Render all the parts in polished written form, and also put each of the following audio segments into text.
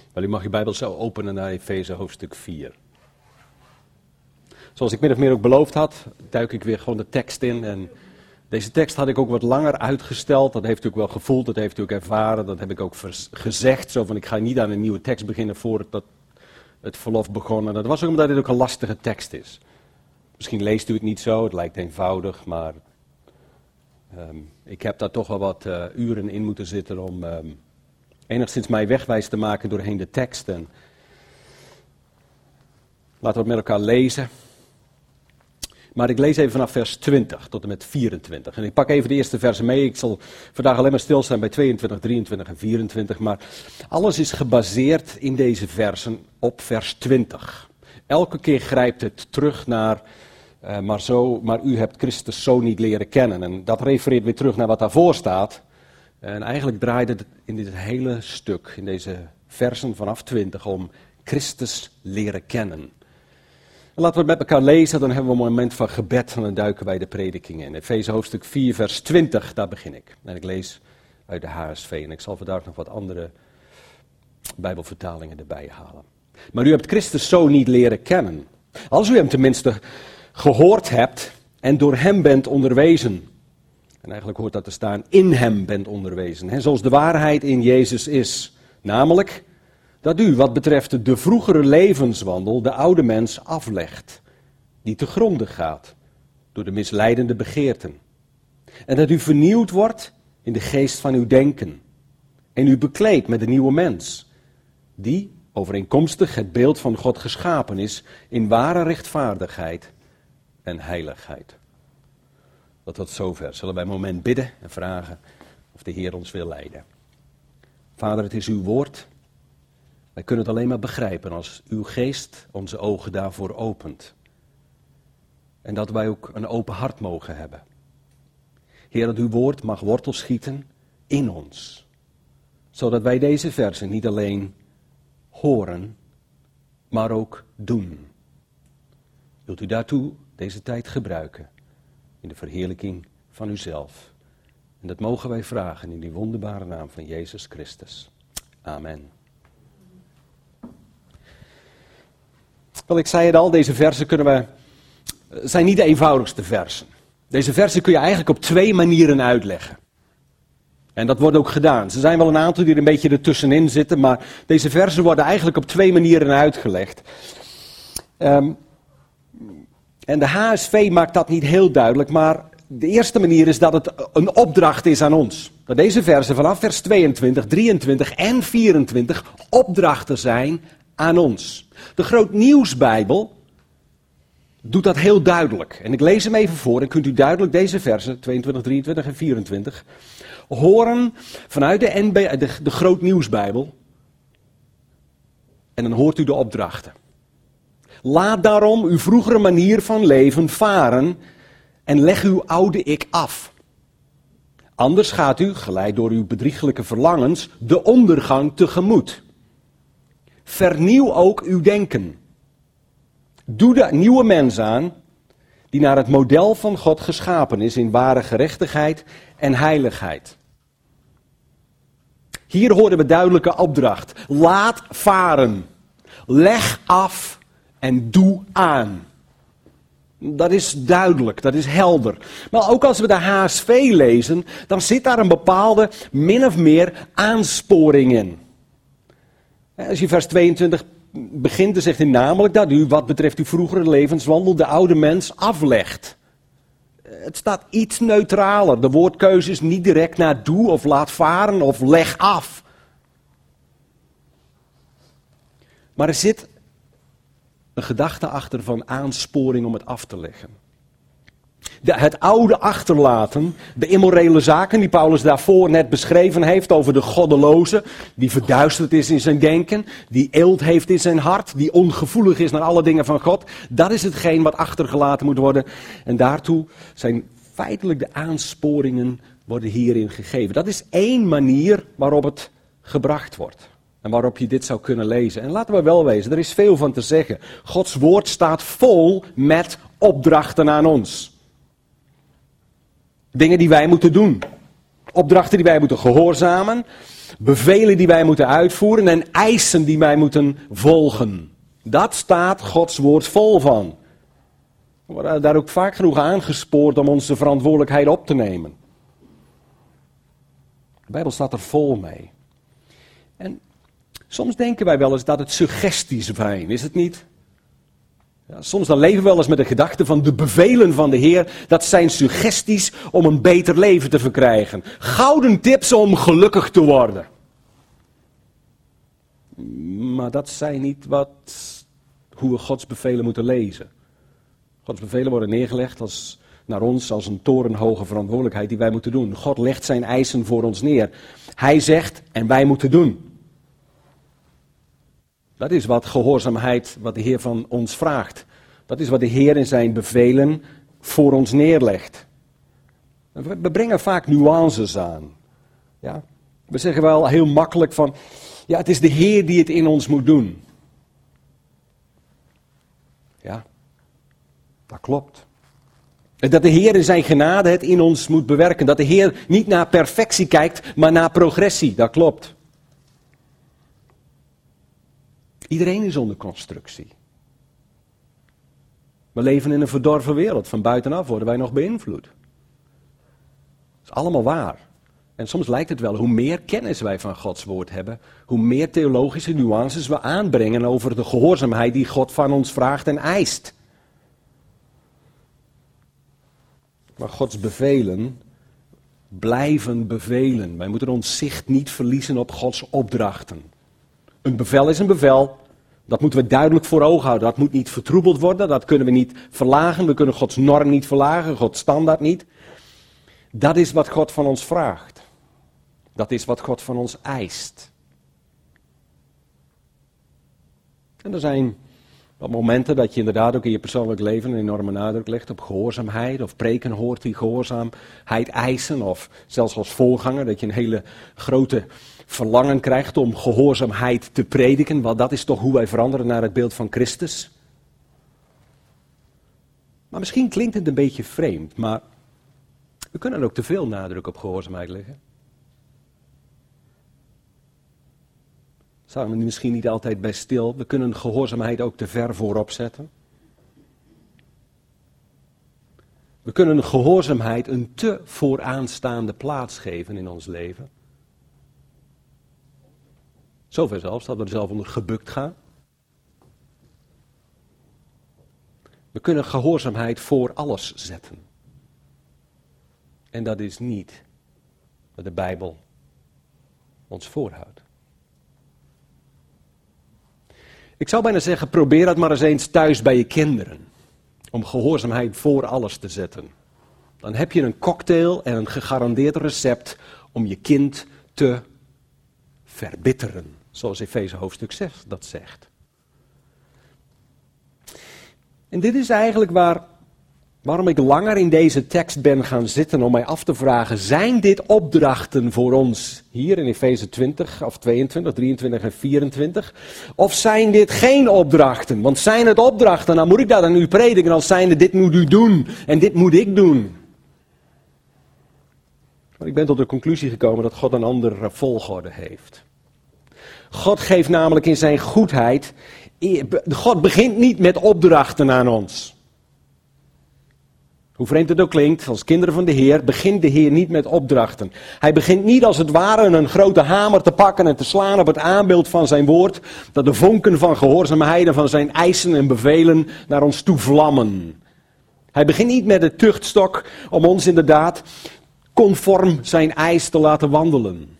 Wel, u mag uw Bijbel zo openen naar Efeze hoofdstuk 4. Zoals ik min of meer ook beloofd had, duik ik weer gewoon de tekst in. En deze tekst had ik ook wat langer uitgesteld. Dat heeft u ook wel gevoeld, dat heeft u ook ervaren. Dat heb ik ook gezegd. Zo van, ik ga niet aan een nieuwe tekst beginnen voordat het verlof begon. En dat was ook omdat dit ook een lastige tekst is. Misschien leest u het niet zo, het lijkt eenvoudig, maar ik heb daar toch wel wat uren in moeten zitten om enigszins mij wegwijs te maken doorheen de tekst. En laten we het met elkaar lezen. Maar ik lees even vanaf vers 20 tot en met 24. En ik pak even de eerste versen mee. Ik zal vandaag alleen maar stilstaan bij 22, 23 en 24. Maar alles is gebaseerd in deze versen op vers 20. Elke keer grijpt het terug naar, maar u hebt Christus zo niet leren kennen. En dat refereert weer terug naar wat daarvoor staat. En eigenlijk draait het in dit hele stuk, in deze versen vanaf 20, om Christus leren kennen. Laten we het met elkaar lezen, dan hebben we een moment van gebed en dan duiken wij de prediking in. Efeze hoofdstuk 4, vers 20, daar begin ik. En ik lees uit de HSV en ik zal vandaag nog wat andere Bijbelvertalingen erbij halen. Maar u hebt Christus zo niet leren kennen. Als u hem tenminste gehoord hebt en door hem bent onderwezen. En eigenlijk hoort dat te staan, in hem bent onderwezen. Hè, zoals de waarheid in Jezus is. Namelijk dat u, wat betreft de vroegere levenswandel, de oude mens aflegt, die te gronde gaat door de misleidende begeerten. En dat u vernieuwd wordt in de geest van uw denken. En u bekleedt met de nieuwe mens, die overeenkomstig het beeld van God geschapen is in ware rechtvaardigheid en heiligheid. Tot zover. Zullen wij een moment bidden en vragen of de Heer ons wil leiden. Vader, het is uw woord. Wij kunnen het alleen maar begrijpen als uw geest onze ogen daarvoor opent. En dat wij ook een open hart mogen hebben. Heer, dat uw woord mag wortel schieten in ons. Zodat wij deze versen niet alleen horen, maar ook doen. Wilt u daartoe deze tijd gebruiken in de verheerlijking van uzelf. En dat mogen wij vragen in die wonderbare naam van Jezus Christus. Amen. Wel, ik zei het al, deze versen zijn niet de eenvoudigste versen. Deze versen kun je eigenlijk op twee manieren uitleggen. En dat wordt ook gedaan. Er zijn wel een aantal die er een beetje ertussenin zitten, maar deze versen worden eigenlijk op twee manieren uitgelegd. En de HSV maakt dat niet heel duidelijk, maar de eerste manier is dat het een opdracht is aan ons. Dat deze versen vanaf vers 22, 23 en 24 opdrachten zijn aan ons. De Groot Nieuwsbijbel doet dat heel duidelijk. En ik lees hem even voor en kunt u duidelijk deze versen, 22, 23 en 24, horen vanuit de Groot Nieuwsbijbel. En dan hoort u de opdrachten. Laat daarom uw vroegere manier van leven varen en leg uw oude ik af. Anders gaat u, geleid door uw bedrieglijke verlangens, de ondergang tegemoet. Vernieuw ook uw denken. Doe de nieuwe mens aan, die naar het model van God geschapen is in ware gerechtigheid en heiligheid. Hier horen we duidelijke opdracht. Laat varen. Leg af en doe aan. Dat is duidelijk, dat is helder. Maar ook als we de HSV lezen, dan zit daar een bepaalde, min of meer, aansporing in. Als je vers 22 begint, dan zegt hij namelijk dat u, wat betreft uw vroegere levenswandel, de oude mens aflegt. Het staat iets neutraler. De woordkeuze is niet direct naar doe of laat varen of leg af. Maar er zit een gedachte achter van aansporing om het af te leggen. Het oude achterlaten, de immorele zaken die Paulus daarvoor net beschreven heeft over de goddeloze, die verduisterd is in zijn denken, die eelt heeft in zijn hart, die ongevoelig is naar alle dingen van God. Dat is hetgeen wat achtergelaten moet worden. En daartoe zijn feitelijk de aansporingen worden hierin gegeven. Dat is één manier waarop het gebracht wordt. En waarop je dit zou kunnen lezen. En laten we wel wezen, er is veel van te zeggen. Gods woord staat vol met opdrachten aan ons. Dingen die wij moeten doen. Opdrachten die wij moeten gehoorzamen, bevelen die wij moeten uitvoeren en eisen die wij moeten volgen. Dat staat Gods woord vol van. We worden daar ook vaak genoeg aangespoord om onze verantwoordelijkheid op te nemen. De Bijbel staat er vol mee. En soms denken wij wel eens dat het suggesties zijn, is het niet? Ja, soms dan leven we wel eens met de gedachte van de bevelen van de Heer, dat zijn suggesties om een beter leven te verkrijgen. Gouden tips om gelukkig te worden. Maar dat zijn niet hoe we Gods bevelen moeten lezen. Gods bevelen worden neergelegd naar ons als een torenhoge verantwoordelijkheid die wij moeten doen. God legt zijn eisen voor ons neer. Hij zegt en wij moeten doen. Dat is wat gehoorzaamheid, wat de Heer van ons vraagt. Dat is wat de Heer in zijn bevelen voor ons neerlegt. We brengen vaak nuances aan. Ja? We zeggen wel heel makkelijk van, ja, het is de Heer die het in ons moet doen. Ja, dat klopt. Dat de Heer in zijn genade het in ons moet bewerken. Dat de Heer niet naar perfectie kijkt, maar naar progressie. Dat klopt. Iedereen is onder constructie. We leven in een verdorven wereld. Van buitenaf worden wij nog beïnvloed. Dat is allemaal waar. En soms lijkt het wel, hoe meer kennis wij van Gods woord hebben, hoe meer theologische nuances we aanbrengen over de gehoorzaamheid die God van ons vraagt en eist. Maar Gods bevelen blijven bevelen. Wij moeten ons zicht niet verliezen op Gods opdrachten. Een bevel is een bevel. Dat moeten we duidelijk voor ogen houden. Dat moet niet vertroebeld worden. Dat kunnen we niet verlagen. We kunnen Gods norm niet verlagen. Gods standaard niet. Dat is wat God van ons vraagt. Dat is wat God van ons eist. En er zijn wat momenten dat je inderdaad ook in je persoonlijk leven een enorme nadruk legt op gehoorzaamheid. Of preken hoort die gehoorzaamheid eisen. Of zelfs als voorganger dat je een hele grote verlangen krijgt om gehoorzaamheid te prediken. Want dat is toch hoe wij veranderen naar het beeld van Christus. Maar misschien klinkt het een beetje vreemd. Maar we kunnen ook te veel nadruk op gehoorzaamheid leggen. Staan we misschien niet altijd bij stil. We kunnen gehoorzaamheid ook te ver voorop zetten. We kunnen gehoorzaamheid een te vooraanstaande plaats geven in ons leven. Zover zelfs dat we er zelf onder gebukt gaan. We kunnen gehoorzaamheid voor alles zetten. En dat is niet wat de Bijbel ons voorhoudt. Ik zou bijna zeggen, probeer het maar eens thuis bij je kinderen. Om gehoorzaamheid voor alles te zetten. Dan heb je een cocktail en een gegarandeerd recept om je kind te verbitteren. Zoals Efeze hoofdstuk 6 dat zegt. En dit is eigenlijk waarom ik langer in deze tekst ben gaan zitten om mij af te vragen, zijn dit opdrachten voor ons hier in Efeze 20 of 22, 23 en 24? Of zijn dit geen opdrachten? Want zijn het opdrachten, dan moet ik dat aan u prediken als zijnde dit moet u doen en dit moet ik doen. Maar ik ben tot de conclusie gekomen dat God een andere volgorde heeft. God geeft namelijk in zijn goedheid, God begint niet met opdrachten aan ons. Hoe vreemd het ook klinkt, als kinderen van de Heer begint de Heer niet met opdrachten. Hij begint niet als het ware een grote hamer te pakken en te slaan op het aanbeeld van zijn woord, dat de vonken van gehoorzaamheid en van zijn eisen en bevelen naar ons toe vlammen. Hij begint niet met de tuchtstok om ons inderdaad conform zijn eis te laten wandelen.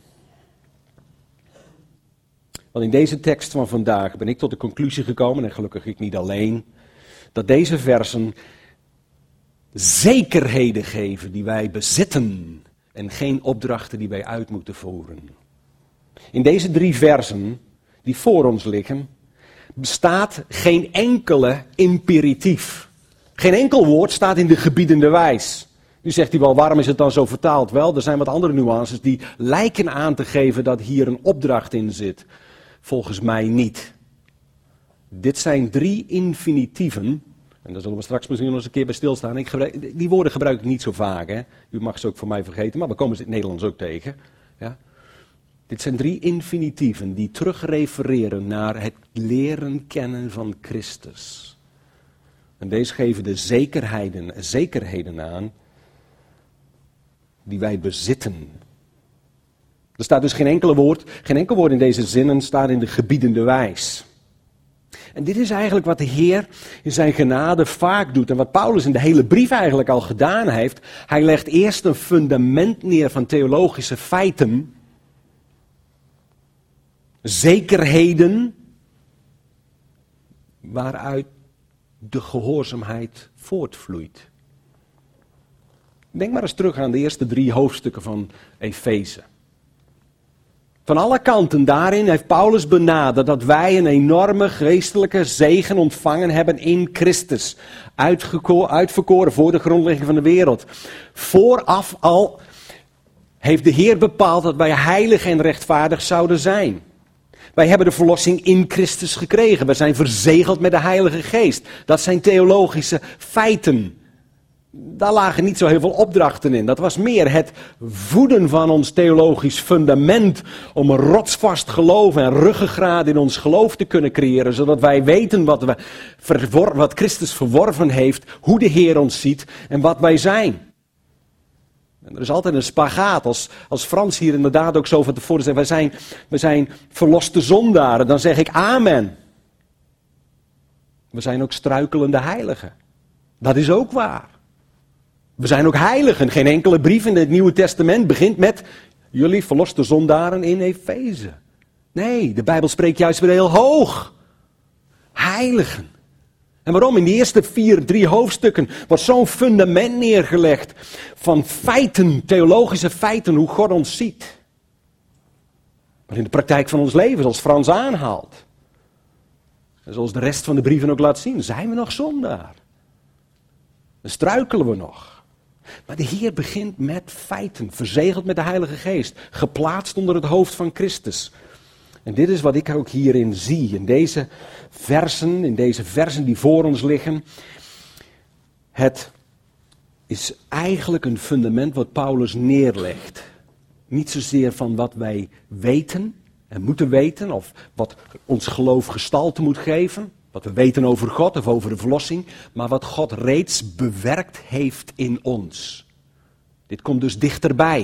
Want in deze tekst van vandaag ben ik tot de conclusie gekomen, en gelukkig ik niet alleen, dat deze versen zekerheden geven die wij bezitten en geen opdrachten die wij uit moeten voeren. In deze 3 versen die voor ons liggen, bestaat geen enkele imperatief. Geen enkel woord staat in de gebiedende wijs. Nu zegt hij wel, waarom is het dan zo vertaald? Wel, er zijn wat andere nuances die lijken aan te geven dat hier een opdracht in zit. Volgens mij niet. Dit zijn 3 infinitieven En daar zullen we straks misschien nog eens een keer bij stilstaan. Die woorden gebruik ik niet zo vaak. Hè? U mag ze ook voor mij vergeten, maar we komen ze in het Nederlands ook tegen. Ja? Dit zijn 3 infinitieven die terugrefereren naar het leren kennen van Christus. En deze geven de zekerheden aan die wij bezitten. Er staat dus geen enkel woord in deze zinnen staat in de gebiedende wijs. En dit is eigenlijk wat de Heer in zijn genade vaak doet. En wat Paulus in de hele brief eigenlijk al gedaan heeft. Hij legt eerst een fundament neer van theologische feiten. Zekerheden. Waaruit de gehoorzaamheid voortvloeit. Denk maar eens terug aan de eerste 3 hoofdstukken van Efeze. Van alle kanten daarin heeft Paulus benaderd dat wij een enorme geestelijke zegen ontvangen hebben in Christus. Uitverkoren voor de grondlegging van de wereld. Vooraf al heeft de Heer bepaald dat wij heilig en rechtvaardig zouden zijn. Wij hebben de verlossing in Christus gekregen. We zijn verzegeld met de Heilige Geest. Dat zijn theologische feiten. Daar lagen niet zo heel veel opdrachten in. Dat was meer het voeden van ons theologisch fundament. Om een rotsvast geloof en ruggengraat in ons geloof te kunnen creëren. Zodat wij weten wat Christus verworven heeft. Hoe de Heer ons ziet en wat wij zijn. En er is altijd een spagaat. Als Frans hier inderdaad ook zo van tevoren zegt. We zijn verloste zondaren. Dan zeg ik amen. We zijn ook struikelende heiligen. Dat is ook waar. We zijn ook heiligen. Geen enkele brief in het Nieuwe Testament begint met jullie verloste zondaren in Efeze. Nee, de Bijbel spreekt juist weer heel hoog. Heiligen. En waarom? In de eerste 3 hoofdstukken wordt zo'n fundament neergelegd van feiten, theologische feiten, hoe God ons ziet. Maar in de praktijk van ons leven, zoals Frans aanhaalt. En zoals de rest van de brieven ook laat zien, zijn we nog zondaar. Dan struikelen we nog. Maar de Heer begint met feiten, verzegeld met de Heilige Geest, geplaatst onder het hoofd van Christus. En dit is wat ik ook hierin zie, in deze versen die voor ons liggen. Het is eigenlijk een fundament wat Paulus neerlegt. Niet zozeer van wat wij weten en moeten weten, of wat ons geloof gestalte moet geven. Wat we weten over God of over de verlossing, maar wat God reeds bewerkt heeft in ons. Dit komt dus dichterbij.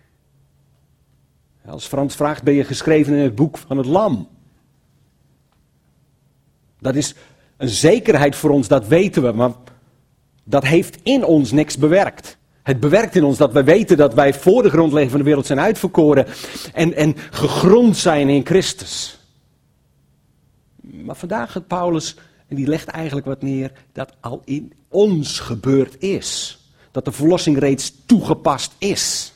Als Frans vraagt, ben je geschreven in het boek van het Lam? Dat is een zekerheid voor ons, dat weten we, maar dat heeft in ons niks bewerkt. Het bewerkt in ons dat wij weten dat wij voor de grondlegging van de wereld zijn uitverkoren en gegrond zijn in Christus. Maar vandaag gaat Paulus, en die legt eigenlijk wat neer, dat al in ons gebeurd is. Dat de verlossing reeds toegepast is.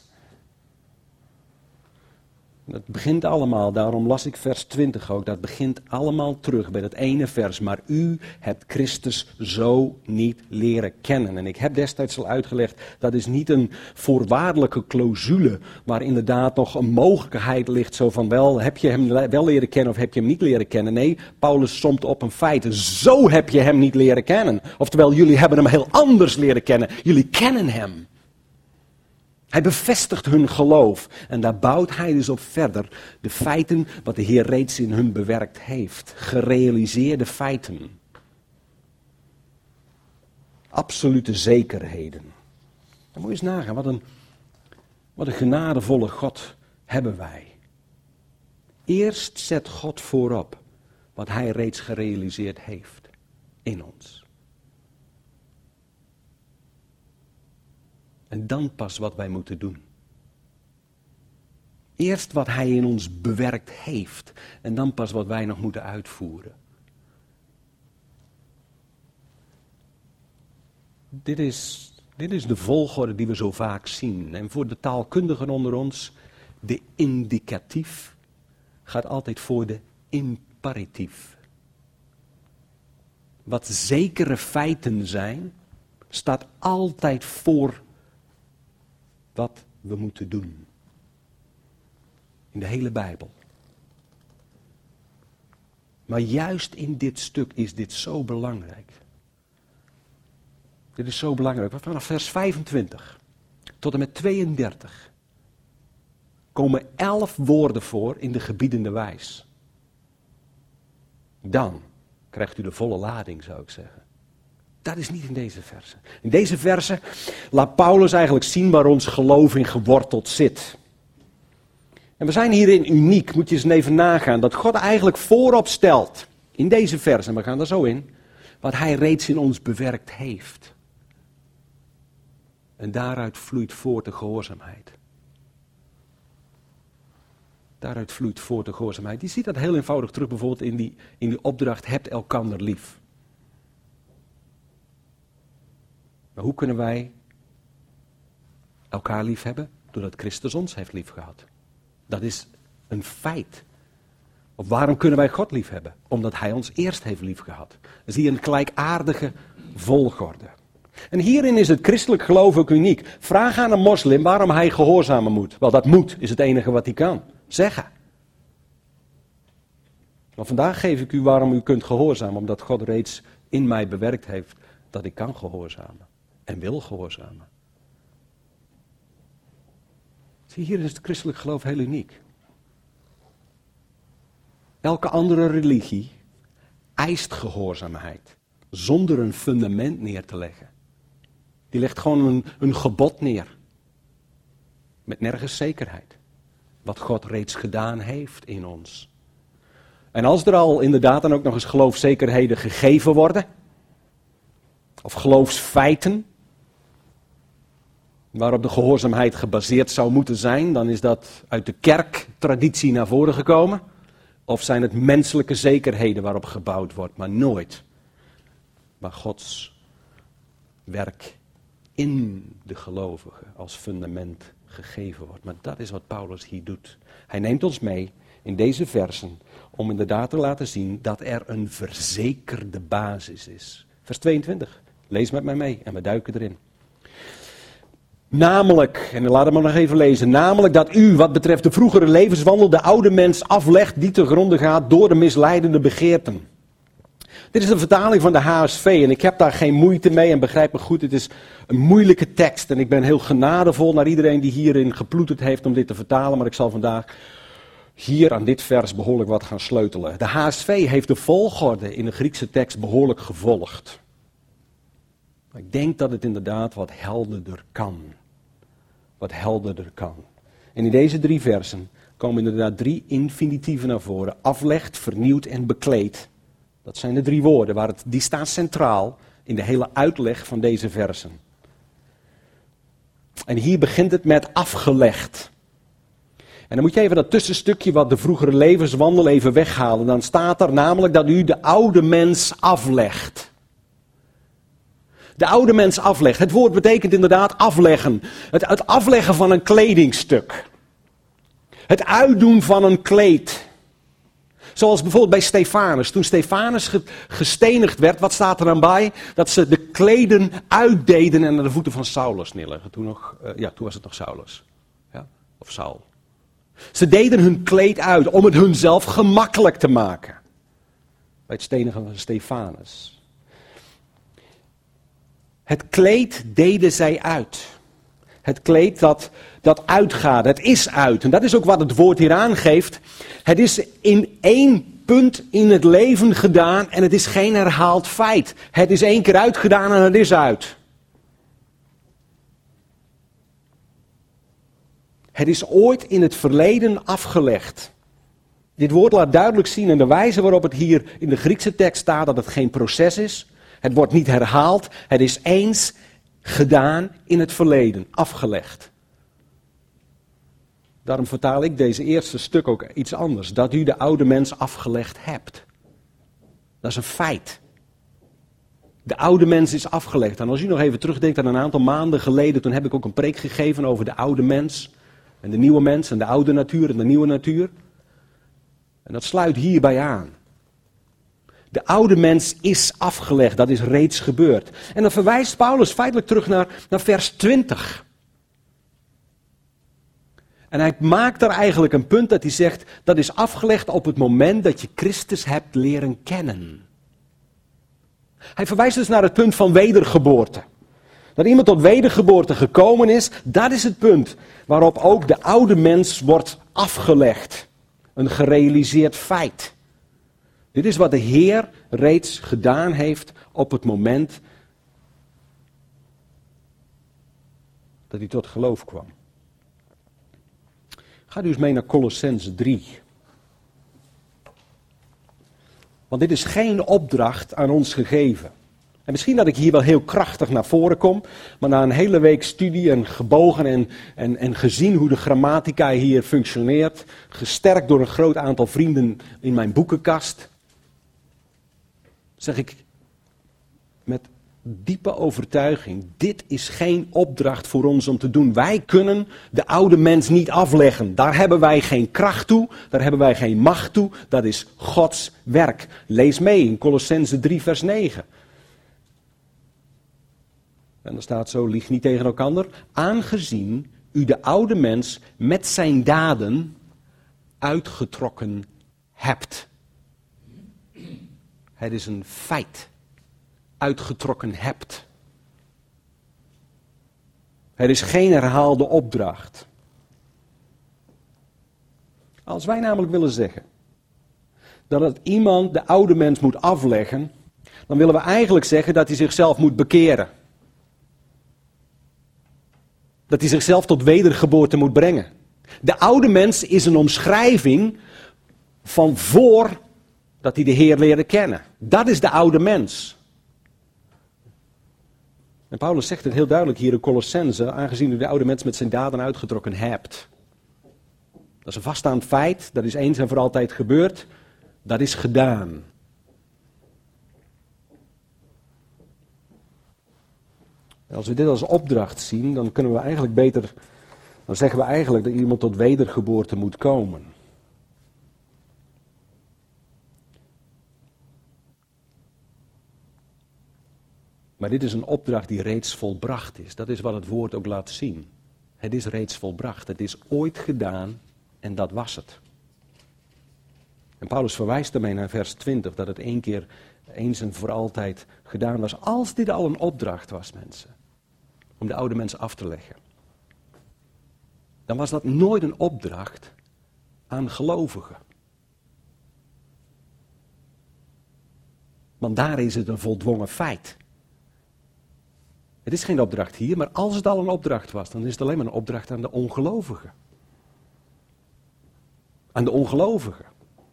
Dat begint allemaal, daarom las ik vers 20 ook, dat begint allemaal terug bij dat ene vers. Maar u hebt Christus zo niet leren kennen. En ik heb destijds al uitgelegd, dat is niet een voorwaardelijke clausule, waar inderdaad nog een mogelijkheid ligt, zo van wel, heb je hem wel leren kennen of heb je hem niet leren kennen. Nee, Paulus somt op een feit, zo heb je hem niet leren kennen. Oftewel, jullie hebben hem heel anders leren kennen, jullie kennen hem. Hij bevestigt hun geloof en daar bouwt hij dus op verder de feiten wat de Heer reeds in hun bewerkt heeft. Gerealiseerde feiten. Absolute zekerheden. Dan moet je eens nagaan, wat een genadevolle God hebben wij. Eerst zet God voorop wat hij reeds gerealiseerd heeft in ons. En dan pas wat wij moeten doen. Eerst wat hij in ons bewerkt heeft. En dan pas wat wij nog moeten uitvoeren. Dit is de volgorde die we zo vaak zien. En voor de taalkundigen onder ons, de indicatief gaat altijd voor de imperatief. Wat zekere feiten zijn, staat altijd voor wat we moeten doen. In de hele Bijbel. Maar juist in dit stuk is dit zo belangrijk. Dit is zo belangrijk. Vanaf vers 25 tot en met 32 komen 11 woorden voor in de gebiedende wijs. Dan krijgt u de volle lading, zou ik zeggen. Dat is niet in deze verse. In deze verse laat Paulus eigenlijk zien waar ons geloof in geworteld zit. En we zijn hierin uniek, moet je eens even nagaan, dat God eigenlijk voorop stelt, in deze verse, en we gaan daar zo in, wat hij reeds in ons bewerkt heeft. En daaruit vloeit voort de gehoorzaamheid. Daaruit vloeit voort de gehoorzaamheid. Je ziet dat heel eenvoudig terug bijvoorbeeld in die opdracht, hebt elkander lief. Maar hoe kunnen wij elkaar lief hebben? Doordat Christus ons heeft lief gehad. Dat is een feit. Of waarom kunnen wij God lief hebben? Omdat hij ons eerst heeft lief gehad. Dat is hier een gelijkaardige volgorde. En hierin is het christelijk geloof ook uniek. Vraag aan een moslim waarom hij gehoorzamen moet. Wel, dat moet is het enige wat hij kan zeggen. Maar vandaag geef ik u waarom u kunt gehoorzamen. Omdat God reeds in mij bewerkt heeft dat ik kan gehoorzamen. En wil gehoorzamen. Zie, hier is het christelijk geloof heel uniek. Elke andere religie eist gehoorzaamheid. Zonder een fundament neer te leggen. Die legt gewoon een gebod neer. Met nergens zekerheid. Wat God reeds gedaan heeft in ons. En als er al inderdaad dan ook nog eens geloofszekerheden gegeven worden. Of geloofsfeiten. Waarop de gehoorzaamheid gebaseerd zou moeten zijn. Dan is dat uit de kerktraditie naar voren gekomen. Of zijn het menselijke zekerheden waarop gebouwd wordt. Maar nooit. Maar Gods werk in de gelovigen als fundament gegeven wordt. Maar dat is wat Paulus hier doet. Hij neemt ons mee in deze versen om inderdaad te laten zien dat er een verzekerde basis is. Vers 22. Lees met mij mee en we duiken erin. Namelijk, en laat hem maar nog even lezen, namelijk dat u wat betreft de vroegere levenswandel de oude mens aflegt die te gronde gaat door de misleidende begeerten. Dit is een vertaling van de HSV en ik heb daar geen moeite mee en begrijp me goed, het is een moeilijke tekst en ik ben heel genadevol naar iedereen die hierin geploeterd heeft om dit te vertalen, maar ik zal vandaag hier aan dit vers behoorlijk wat gaan sleutelen. De HSV heeft de volgorde in de Griekse tekst behoorlijk gevolgd. Maar ik denk dat het inderdaad wat helderder kan. Wat helderder kan. En in deze 3 versen komen inderdaad 3 infinitieven naar voren. Aflegt, vernieuwd en bekleed. Dat zijn de 3 woorden, die staan centraal in de hele uitleg van deze versen. En hier begint het met afgelegd. En dan moet je even dat tussenstukje wat de vroegere levenswandel even weghalen. Dan staat er namelijk dat u de oude mens aflegt. De oude mens aflegt. Het woord betekent inderdaad afleggen. Het afleggen van een kledingstuk. Het uitdoen van een kleed. Zoals bijvoorbeeld bij Stefanus. Toen Stefanus gestenigd werd, wat staat er dan bij? Dat ze de kleden uitdeden en naar de voeten van Saulus neerleggen. Toen was het nog Saulus. Ja? Of Saul. Ze deden hun kleed uit om het hunzelf gemakkelijk te maken. Bij het stenigen van Stefanus. Het kleed deden zij uit. Het kleed dat uitgaat, het is uit. En dat is ook wat het woord hier aangeeft. Het is in 1 punt in het leven gedaan en het is geen herhaald feit. Het is 1 keer uitgedaan en het is uit. Het is ooit in het verleden afgelegd. Dit woord laat duidelijk zien in de wijze waarop het hier in de Griekse tekst staat dat het geen proces is. Het wordt niet herhaald. Het is eens gedaan in het verleden, afgelegd. Daarom vertaal ik deze eerste stuk ook iets anders. Dat u de oude mens afgelegd hebt. Dat is een feit. De oude mens is afgelegd. En als u nog even terugdenkt aan een aantal maanden geleden, toen heb ik ook een preek gegeven over de oude mens. En de nieuwe mens en de oude natuur en de nieuwe natuur. En dat sluit hierbij aan. De oude mens is afgelegd, dat is reeds gebeurd. En dan verwijst Paulus feitelijk terug naar vers 20. En hij maakt daar eigenlijk een punt dat hij zegt, dat is afgelegd op het moment dat je Christus hebt leren kennen. Hij verwijst dus naar het punt van wedergeboorte. Dat iemand tot wedergeboorte gekomen is, dat is het punt waarop ook de oude mens wordt afgelegd. Een gerealiseerd feit. Dit is wat de Heer reeds gedaan heeft op het moment dat hij tot geloof kwam. Ga dus mee naar Colossenzen 3. Want dit is geen opdracht aan ons gegeven. En misschien dat ik hier wel heel krachtig naar voren kom, maar na een hele week studie en gebogen en gezien hoe de grammatica hier functioneert, gesterkt door een groot aantal vrienden in mijn boekenkast, zeg ik met diepe overtuiging, dit is geen opdracht voor ons om te doen. Wij kunnen de oude mens niet afleggen. Daar hebben wij geen kracht toe, daar hebben wij geen macht toe. Dat is Gods werk. Lees mee in Colossenzen 3 vers 9. En er staat zo, lieg niet tegen elkander, aangezien u de oude mens met zijn daden uitgetrokken hebt. Het is een feit. Uitgetrokken hebt. Het is geen herhaalde opdracht. Als wij namelijk willen zeggen dat het iemand de oude mens moet afleggen, dan willen we eigenlijk zeggen dat hij zichzelf moet bekeren. Dat hij zichzelf tot wedergeboorte moet brengen. De oude mens is een omschrijving van voor dat hij de Heer leerde kennen. Dat is de oude mens. En Paulus zegt het heel duidelijk hier in Colossenzen, aangezien u de oude mens met zijn daden uitgetrokken hebt. Dat is een vaststaand feit, dat is eens en voor altijd gebeurd, dat is gedaan. Als we dit als opdracht zien, dan kunnen we eigenlijk beter, dan zeggen we eigenlijk dat iemand tot wedergeboorte moet komen. Maar dit is een opdracht die reeds volbracht is. Dat is wat het woord ook laat zien. Het is reeds volbracht. Het is ooit gedaan en dat was het. En Paulus verwijst daarmee naar vers 20, dat het één keer, eens en voor altijd gedaan was. Als dit al een opdracht was, mensen, om de oude mensen af te leggen, dan was dat nooit een opdracht aan gelovigen. Want daar is het een voldwongen feit. Het is geen opdracht hier, maar als het al een opdracht was, dan is het alleen maar een opdracht aan de ongelovigen. Aan de ongelovigen.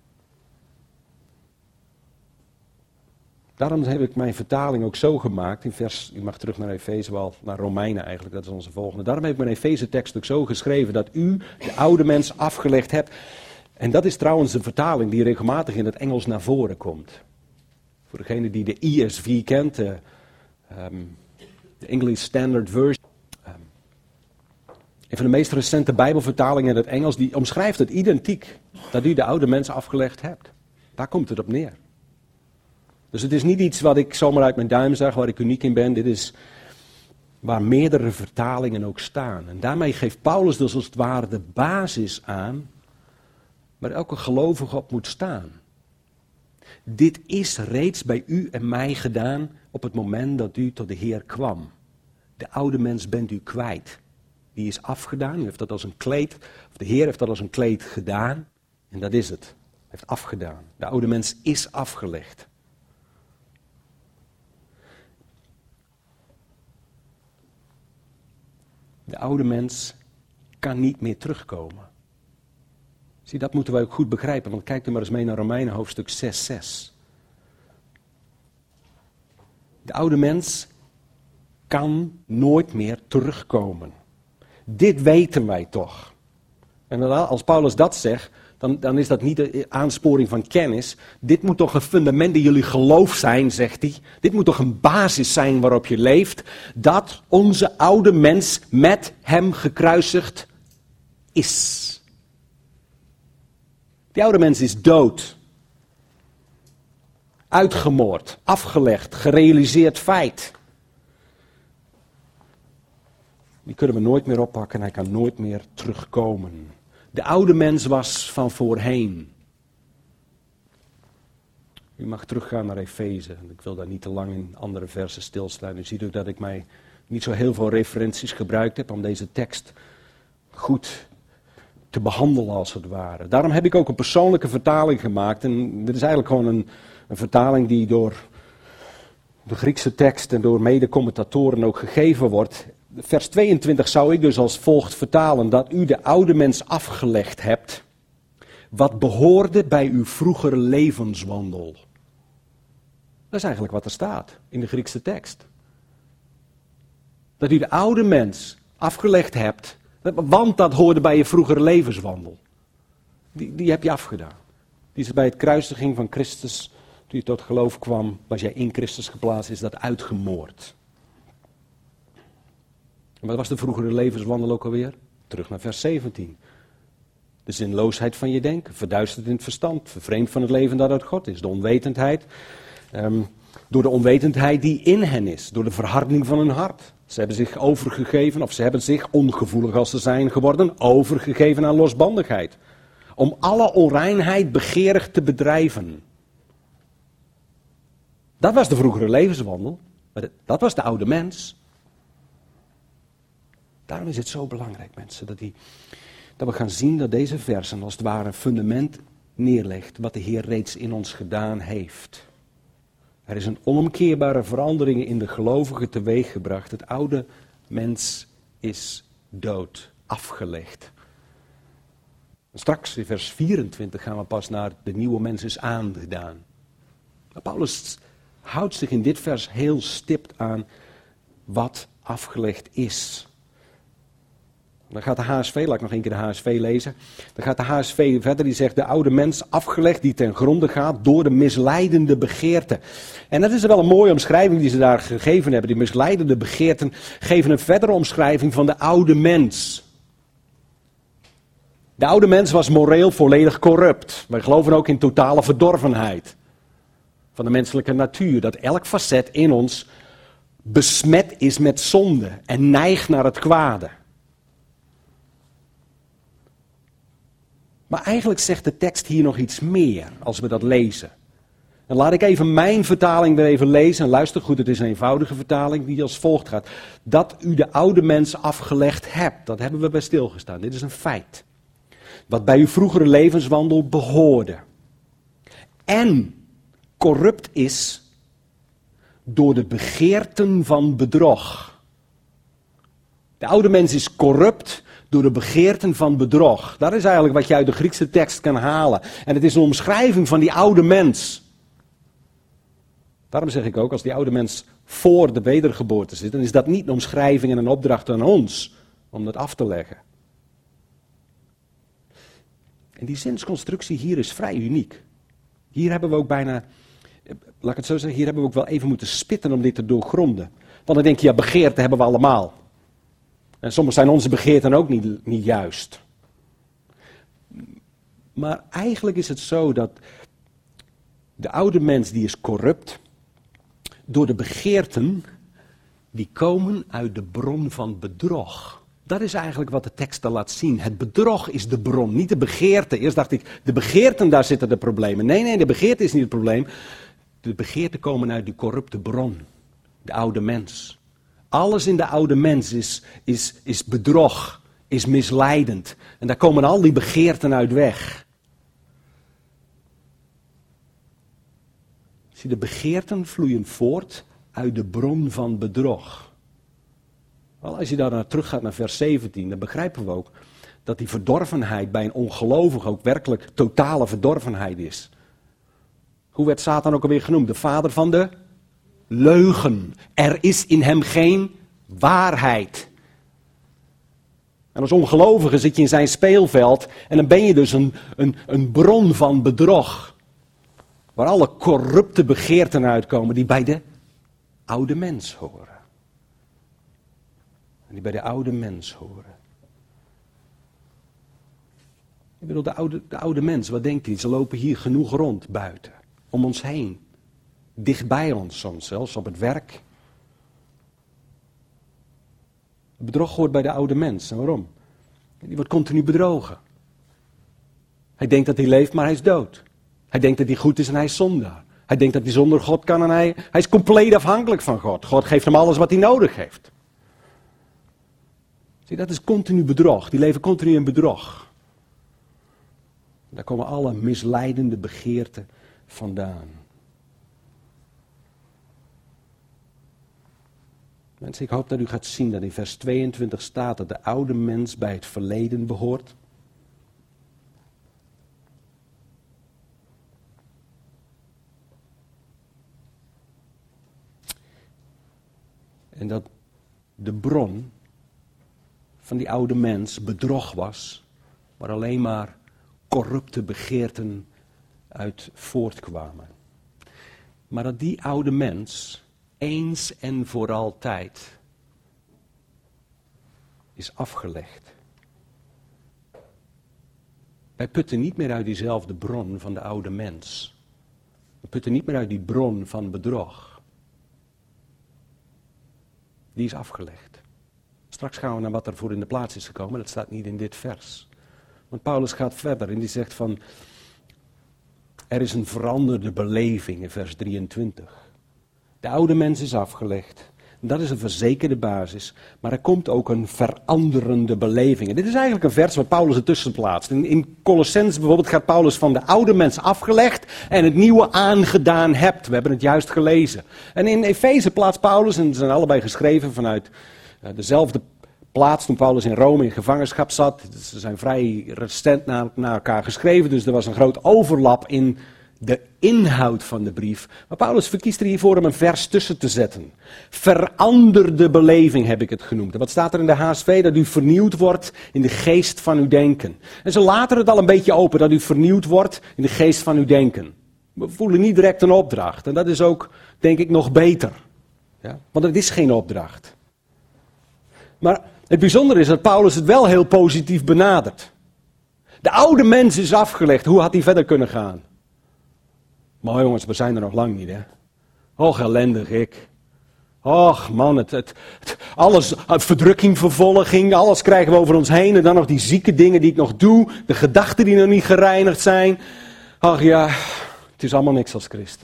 Daarom heb ik mijn vertaling ook zo gemaakt, in vers, u mag terug naar Efeze, wel naar Romeinen eigenlijk, dat is onze volgende. Daarom heb ik mijn Efeze tekst ook zo geschreven, dat u de oude mens afgelegd hebt. En dat is trouwens een vertaling die regelmatig in het Engels naar voren komt. Voor degene die de ESV kent, de English Standard Version. Een van de meest recente Bijbelvertalingen in het Engels, die omschrijft het identiek. Dat u de oude mens afgelegd hebt. Daar komt het op neer. Dus het is niet iets wat ik zomaar uit mijn duim zeg, waar ik uniek in ben. Dit is waar meerdere vertalingen ook staan. En daarmee geeft Paulus dus als het ware de basis aan waar elke gelovige op moet staan. Dit is reeds bij u en mij gedaan op het moment dat u tot de Heer kwam. De oude mens bent u kwijt. Die is afgedaan. U heeft dat als een kleed, of de Heer heeft dat als een kleed gedaan. En dat is het. Hij heeft afgedaan. De oude mens is afgelegd. De oude mens kan niet meer terugkomen. Zie, dat moeten wij ook goed begrijpen, want kijk er maar eens mee naar Romeinen hoofdstuk 6:6. De oude mens kan nooit meer terugkomen. Dit weten wij toch. En als Paulus dat zegt, dan is dat niet de aansporing van kennis. Dit moet toch een fundament in jullie geloof zijn, zegt hij. Dit moet toch een basis zijn waarop je leeft. Dat onze oude mens met hem gekruisigd is. Die oude mens is dood. Uitgemoord, afgelegd, gerealiseerd feit. Die kunnen we nooit meer oppakken en hij kan nooit meer terugkomen. De oude mens was van voorheen. U mag teruggaan naar Efeze. Ik wil daar niet te lang in andere versen stilstaan. U ziet ook dat ik mij niet zo heel veel referenties gebruikt heb om deze tekst goed te behandelen als het ware. Daarom heb ik ook een persoonlijke vertaling gemaakt. En dit is eigenlijk gewoon een vertaling die door de Griekse tekst en door mede-commentatoren ook gegeven wordt. Vers 22 zou ik dus als volgt vertalen: dat u de oude mens afgelegd hebt, wat behoorde bij uw vroegere levenswandel. Dat is eigenlijk wat er staat in de Griekse tekst. Dat u de oude mens afgelegd hebt, want dat hoorde bij je vroegere levenswandel. Die heb je afgedaan. Die is bij het kruisiging van Christus, toen je tot geloof kwam, was jij in Christus geplaatst, is dat uitgemoord. En wat was de vroegere levenswandel ook alweer? Terug naar vers 17. De zinloosheid van je denken, verduisterd in het verstand, vervreemd van het leven dat uit God is. De onwetendheid, door de onwetendheid die in hen is, door de verharding van hun hart. Ze hebben zich overgegeven, of ze hebben zich, ongevoelig als ze zijn geworden, overgegeven aan losbandigheid. Om alle onreinheid begeerig te bedrijven. Dat was de vroegere levenswandel. Dat was de oude mens. Daarom is het zo belangrijk, mensen, dat we gaan zien dat deze versen als het ware een fundament neerlegt wat de Heer reeds in ons gedaan heeft. Er is een onomkeerbare verandering in de gelovigen teweeggebracht. Het oude mens is dood, afgelegd. Straks in vers 24 gaan we pas naar de nieuwe mens is aangedaan. Maar Paulus houdt zich in dit vers heel stipt aan wat afgelegd is. Dan gaat de HSV, laat ik nog een keer de HSV lezen. Dan gaat de HSV verder, die zegt: de oude mens afgelegd die ten gronde gaat door de misleidende begeerten. En dat is wel een mooie omschrijving die ze daar gegeven hebben. Die misleidende begeerten geven een verdere omschrijving van de oude mens. De oude mens was moreel volledig corrupt. Wij geloven ook in totale verdorvenheid van de menselijke natuur. Dat elk facet in ons besmet is met zonde en neigt naar het kwade. Maar eigenlijk zegt de tekst hier nog iets meer als we dat lezen. En laat ik even mijn vertaling weer even lezen. En luister goed, het is een eenvoudige vertaling die als volgt gaat. Dat u de oude mens afgelegd hebt, dat hebben we bij stilgestaan. Dit is een feit. Wat bij uw vroegere levenswandel behoorde. En corrupt is door de begeerten van bedrog. De oude mens is corrupt door de begeerten van bedrog. Dat is eigenlijk wat je uit de Griekse tekst kan halen. En het is een omschrijving van die oude mens. Daarom zeg ik ook, als die oude mens voor de wedergeboorte zit, dan is dat niet een omschrijving en een opdracht aan ons om dat af te leggen. En die zinsconstructie hier is vrij uniek. Hier hebben we ook bijna, laat ik het zo zeggen, hier hebben we ook wel even moeten spitten om dit te doorgronden. Want dan denk je, ja, begeerte hebben we allemaal. En soms zijn onze begeerten ook niet juist. Maar eigenlijk is het zo dat de oude mens die is corrupt door de begeerten die komen uit de bron van bedrog. Dat is eigenlijk wat de tekst al laat zien. Het bedrog is de bron, niet de begeerte. Eerst dacht ik, de begeerten, daar zitten de problemen. Nee, de begeerte is niet het probleem. De begeerten komen uit die corrupte bron, de oude mens. Alles in de oude mens is bedrog, is misleidend. En daar komen al die begeerten uit weg. Zie, de begeerten vloeien voort uit de bron van bedrog. Wel, als je daar naar terug gaat naar vers 17, dan begrijpen we ook dat die verdorvenheid bij een ongelovige ook werkelijk totale verdorvenheid is. Hoe werd Satan ook alweer genoemd? De vader van de leugen. Er is in hem geen waarheid. En als ongelovige zit je in zijn speelveld en dan ben je dus een bron van bedrog. Waar alle corrupte begeerten uitkomen die bij de oude mens horen. En die bij de oude mens horen. Ik bedoel, de oude mens, wat denkt hij? Ze lopen hier genoeg rond buiten, om ons heen. Dicht bij ons soms, zelfs op het werk. Het bedrog hoort bij de oude mens. En waarom? Die wordt continu bedrogen. Hij denkt dat hij leeft, maar hij is dood. Hij denkt dat hij goed is en hij is zondaar. Hij denkt dat hij zonder God kan en hij is compleet afhankelijk van God. God geeft hem alles wat hij nodig heeft. Zie, dat is continu bedrog. Die leven continu in bedrog. Daar komen alle misleidende begeerten vandaan. Mensen, ik hoop dat u gaat zien dat in vers 22 staat dat de oude mens bij het verleden behoort. En dat de bron van die oude mens bedrog was, waar alleen maar corrupte begeerten uit voortkwamen. Maar dat die oude mens eens en voor altijd is afgelegd. Wij putten niet meer uit diezelfde bron van de oude mens. We putten niet meer uit die bron van bedrog. Die is afgelegd. Straks gaan we naar wat er voor in de plaats is gekomen. Dat staat niet in dit vers. Want Paulus gaat verder en die zegt van, er is een veranderde beleving in vers 23. De oude mens is afgelegd. Dat is een verzekerde basis. Maar er komt ook een veranderende beleving. En dit is eigenlijk een vers waar Paulus ertussen plaatst. In Colossenzen bijvoorbeeld gaat Paulus van de oude mens afgelegd en het nieuwe aangedaan hebt. We hebben het juist gelezen. En in Efeze plaatst Paulus, en ze zijn allebei geschreven vanuit dezelfde plaats toen Paulus in Rome in gevangenschap zat. Ze zijn vrij recent naar elkaar geschreven, dus er was een groot overlap in de inhoud van de brief. Maar Paulus verkiest er hiervoor om een vers tussen te zetten. Veranderde beleving heb ik het genoemd. En wat staat er in de HSV? Dat u vernieuwd wordt in de geest van uw denken. En ze laten het al een beetje open, dat u vernieuwd wordt in de geest van uw denken. We voelen niet direct een opdracht. En dat is ook, denk ik, nog beter. Ja? Want het is geen opdracht. Maar het bijzondere is dat Paulus het wel heel positief benadert. De oude mens is afgelegd. Hoe had hij verder kunnen gaan? Maar jongens, we zijn er nog lang niet, hè. Och, ellendig ik. Och man, alles, verdrukking, vervolging, alles krijgen we over ons heen. En dan nog die zieke dingen die ik nog doe. De gedachten die nog niet gereinigd zijn. Ach ja, het is allemaal niks als christen.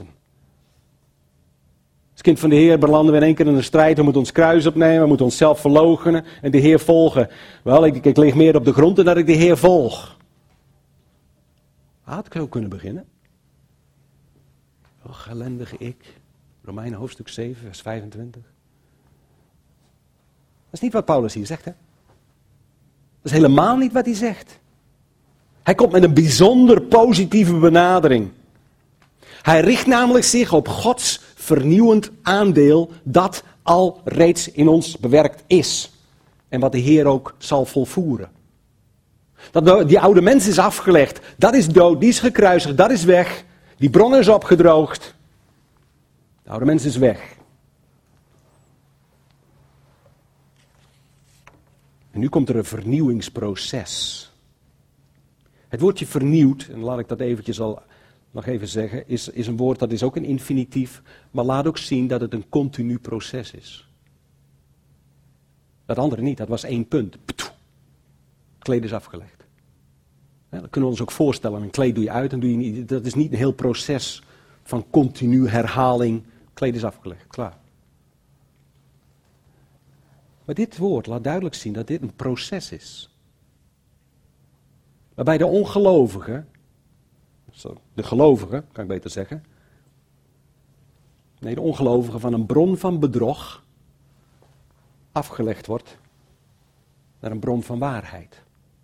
Als kind van de Heer belanden we in één keer in een strijd. We moeten ons kruis opnemen, we moeten onszelf verloochenen en de Heer volgen. Wel, ik lig meer op de grond dan dat ik de Heer volg. Had ik zo kunnen beginnen? Och, ellendige ik. Romeinen hoofdstuk 7, vers 25. Dat is niet wat Paulus hier zegt, hè? Dat is helemaal niet wat hij zegt. Hij komt met een bijzonder positieve benadering. Hij richt namelijk zich op Gods vernieuwend aandeel dat al reeds in ons bewerkt is. En wat de Heer ook zal volvoeren. Dat die oude mens is afgelegd, dat is dood, die is gekruisigd, dat is weg. Die bron is opgedroogd. De oude mens is weg. En nu komt er een vernieuwingsproces. Het woordje vernieuwd, en laat ik dat eventjes al nog even zeggen, is een woord dat is ook een infinitief, maar laat ook zien dat het een continu proces is. Dat andere niet, dat was één punt. Het kleed is afgelegd. Ja, dat kunnen we ons ook voorstellen, een kleed doe je uit en doe je niet. Dat is niet een heel proces van continu herhaling. Kleed is afgelegd, klaar. Maar dit woord laat duidelijk zien dat dit een proces is. Waarbij de ongelovigen, de gelovigen, kan ik beter zeggen. Nee, de ongelovigen van een bron van bedrog afgelegd wordt naar een bron van waarheid.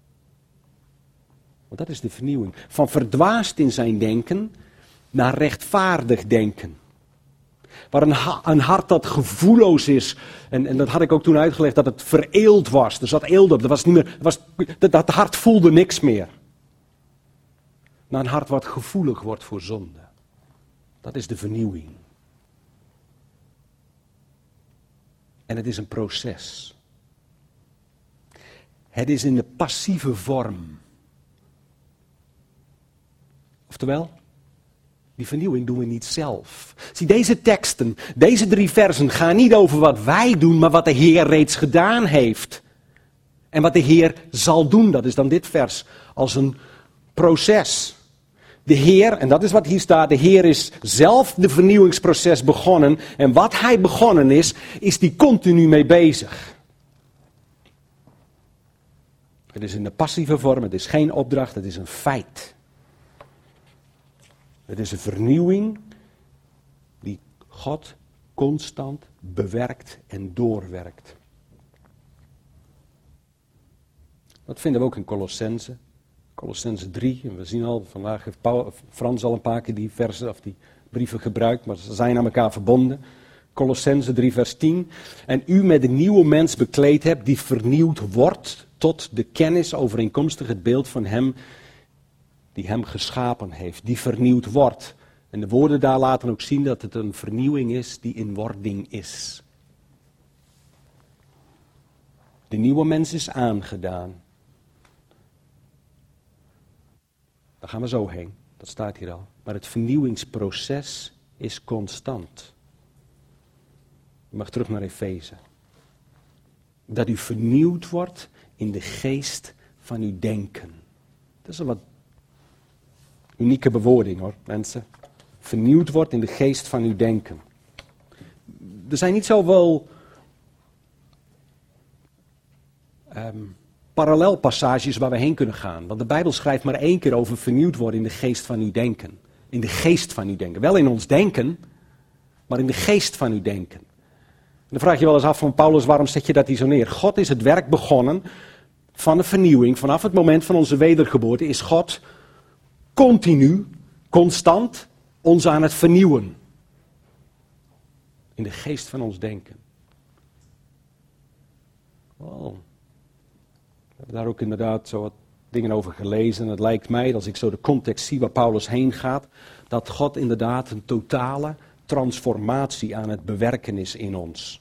Want dat is de vernieuwing. Van verdwaasd in zijn denken naar rechtvaardig denken. Waar een hart dat gevoelloos is, en dat had ik ook toen uitgelegd, dat het vereeld was. Er zat eeld op, dat hart voelde niks meer. Naar een hart wat gevoelig wordt voor zonde. Dat is de vernieuwing. En het is een proces. Het is in de passieve vorm. Oftewel, die vernieuwing doen we niet zelf. Zie, deze teksten, deze 3 versen gaan niet over wat wij doen, maar wat de Heer reeds gedaan heeft. En wat de Heer zal doen, dat is dan dit vers, als een proces. De Heer, en dat is wat hier staat, de Heer is zelf de vernieuwingsproces begonnen. En wat hij begonnen is die continu mee bezig. Het is in de passieve vorm, het is geen opdracht, het is een feit. Het is een vernieuwing die God constant bewerkt en doorwerkt. Dat vinden we ook in Colossense. Colossense 3, en we zien al, vandaag heeft Frans al een paar keer die versen of die brieven gebruikt, maar ze zijn aan elkaar verbonden. Colossense 3 vers 10. En u met de nieuwe mens bekleed hebt, die vernieuwd wordt tot de kennis overeenkomstig het beeld van hem die hem geschapen heeft. Die vernieuwd wordt. En de woorden daar laten ook zien dat het een vernieuwing is die in wording is. De nieuwe mens is aangedaan. Daar gaan we zo heen, dat staat hier al. Maar het vernieuwingsproces is constant. Je mag terug naar Efeze. Dat u vernieuwd wordt in de geest van uw denken. Dat is een wat unieke bewoording hoor, mensen. Vernieuwd wordt in de geest van uw denken. Er zijn niet zoveel parallelpassages waar we heen kunnen gaan. Want de Bijbel schrijft maar 1 keer over vernieuwd worden in de geest van uw denken. In de geest van uw denken. Wel in ons denken, maar in de geest van uw denken. En dan vraag je wel eens af van Paulus, waarom zet je dat hier zo neer? God is het werk begonnen van de vernieuwing. Vanaf het moment van onze wedergeboorte is God continu, constant, ons aan het vernieuwen. In de geest van ons denken. Wow. We hebben daar ook inderdaad zo wat dingen over gelezen. Het lijkt mij, als ik zo de context zie waar Paulus heen gaat, dat God inderdaad een totale transformatie aan het bewerken is in ons.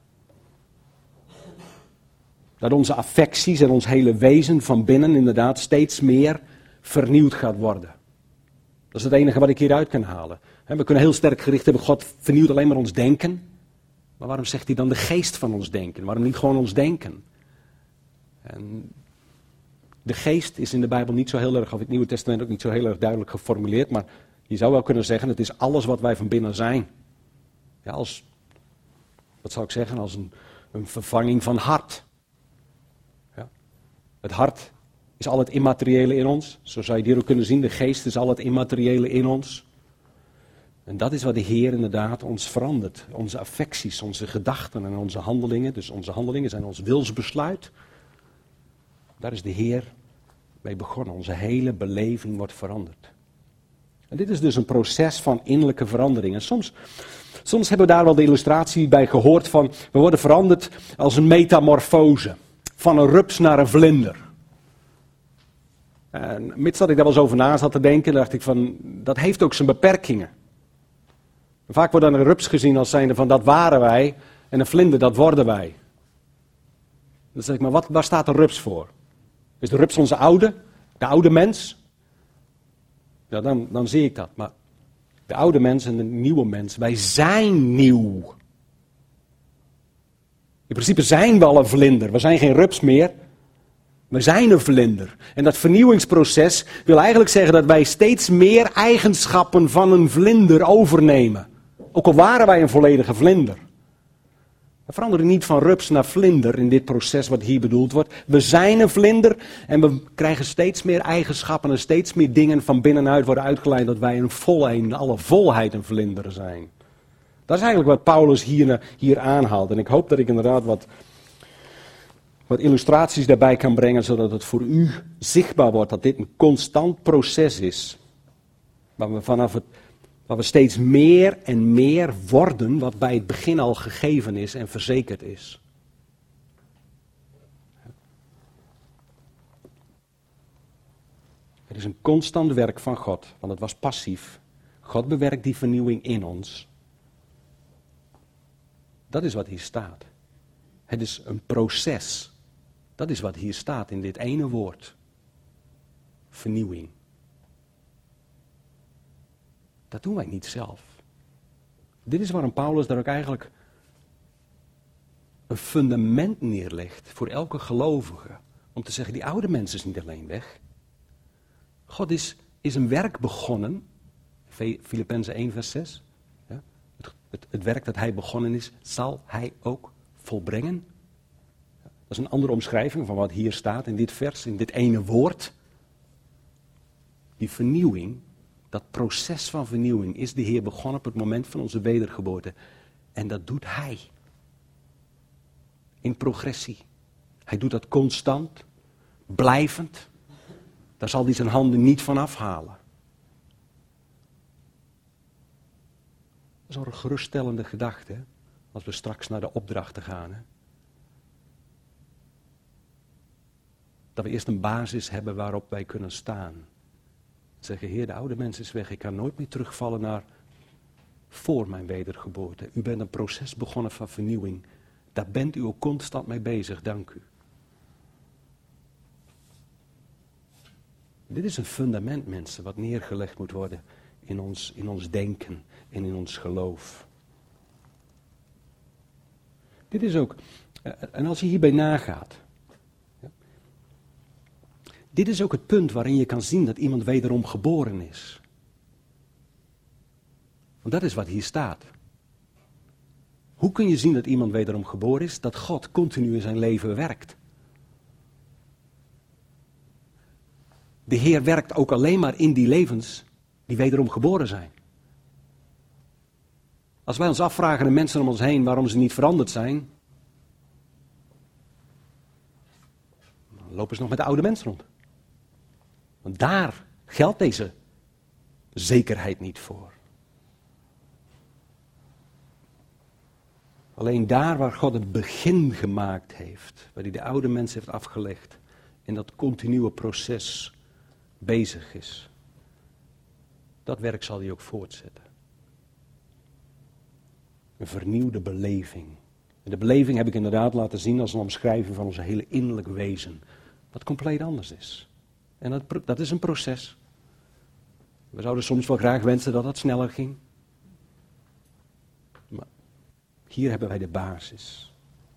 Dat onze affecties en ons hele wezen van binnen inderdaad steeds meer vernieuwd gaat worden. Dat is het enige wat ik hieruit kan halen. We kunnen heel sterk gericht hebben, God vernieuwt alleen maar ons denken. Maar waarom zegt hij dan de geest van ons denken? Waarom niet gewoon ons denken? En de geest is in de Bijbel niet zo heel erg, of het Nieuwe Testament ook niet zo heel erg duidelijk geformuleerd. Maar je zou wel kunnen zeggen, het is alles wat wij van binnen zijn. Ja, als, wat zou ik zeggen, als een vervanging van hart. Ja. Het hart is al het immateriële in ons. Zo zou je het hier ook kunnen zien, de geest is al het immateriële in ons. En dat is wat de Heer inderdaad ons verandert. Onze affecties, onze gedachten en onze handelingen. Dus onze handelingen zijn ons wilsbesluit. Daar is de Heer mee begonnen. Onze hele beleving wordt veranderd. En dit is dus een proces van innerlijke verandering. En soms hebben we daar wel de illustratie bij gehoord van, we worden veranderd als een metamorfose. Van een rups naar een vlinder. En mits dat ik daar wel eens over na zat te denken, dacht ik van, dat heeft ook zijn beperkingen. Vaak wordt dan een rups gezien als zijnde van, dat waren wij, en een vlinder, dat worden wij. Dan zeg ik, maar waar staat de rups voor? Is de rups onze de oude mens? Ja, dan zie ik dat. Maar de oude mens en de nieuwe mens, wij zijn nieuw. In principe zijn we al een vlinder. We zijn geen rups meer. We zijn een vlinder. En dat vernieuwingsproces wil eigenlijk zeggen dat wij steeds meer eigenschappen van een vlinder overnemen. Ook al waren wij een volledige vlinder. We veranderen niet van rups naar vlinder in dit proces wat hier bedoeld wordt. We zijn een vlinder en we krijgen steeds meer eigenschappen en steeds meer dingen van binnenuit worden uitgeleid dat wij in alle volheid een vlinder zijn. Dat is eigenlijk wat Paulus hier aanhaalt. En ik hoop dat ik inderdaad wat illustraties daarbij kan brengen, zodat het voor u zichtbaar wordt dat dit een constant proces is. Waar we steeds meer en meer worden wat bij het begin al gegeven is en verzekerd is. Het is een constant werk van God, want het was passief. God bewerkt die vernieuwing in ons. Dat is wat hier staat. Het is een proces. Dat is wat hier staat in dit ene woord. Vernieuwing. Dat doen wij niet zelf. Dit is waarom Paulus daar ook eigenlijk een fundament neerlegt voor elke gelovige. Om te zeggen, die oude mens is niet alleen weg. God is een werk begonnen. Filippenzen 1 vers 6. Ja, het werk dat hij begonnen is, zal hij ook volbrengen. Dat is een andere omschrijving van wat hier staat in dit vers, in dit ene woord. Die vernieuwing, dat proces van vernieuwing is de Heer begonnen op het moment van onze wedergeboorte. En dat doet Hij. In progressie. Hij doet dat constant, blijvend. Daar zal hij zijn handen niet van afhalen. Dat is al een geruststellende gedachte, hè? Als we straks naar de opdrachten gaan. Hè? Dat we eerst een basis hebben waarop wij kunnen staan. Zeggen, Heer, de oude mens is weg. Ik kan nooit meer terugvallen naar voor mijn wedergeboorte. U bent een proces begonnen van vernieuwing. Daar bent u ook constant mee bezig, dank u. Dit is een fundament, mensen, wat neergelegd moet worden in ons denken en in ons geloof. Dit is ook, en als je hierbij nagaat, dit is ook het punt waarin je kan zien dat iemand wederom geboren is. Want dat is wat hier staat. Hoe kun je zien dat iemand wederom geboren is? Dat God continu in zijn leven werkt. De Heer werkt ook alleen maar in die levens die wederom geboren zijn. Als wij ons afvragen, de mensen om ons heen, waarom ze niet veranderd zijn, dan lopen ze nog met de oude mens rond. Want daar geldt deze zekerheid niet voor. Alleen daar waar God het begin gemaakt heeft, waar hij de oude mens heeft afgelegd, en dat continue proces bezig is, dat werk zal hij ook voortzetten. Een vernieuwde beleving. En de beleving heb ik inderdaad laten zien als een omschrijving van ons hele innerlijk wezen, wat compleet anders is. En dat is een proces. We zouden soms wel graag wensen dat dat sneller ging. Maar hier hebben wij de basis.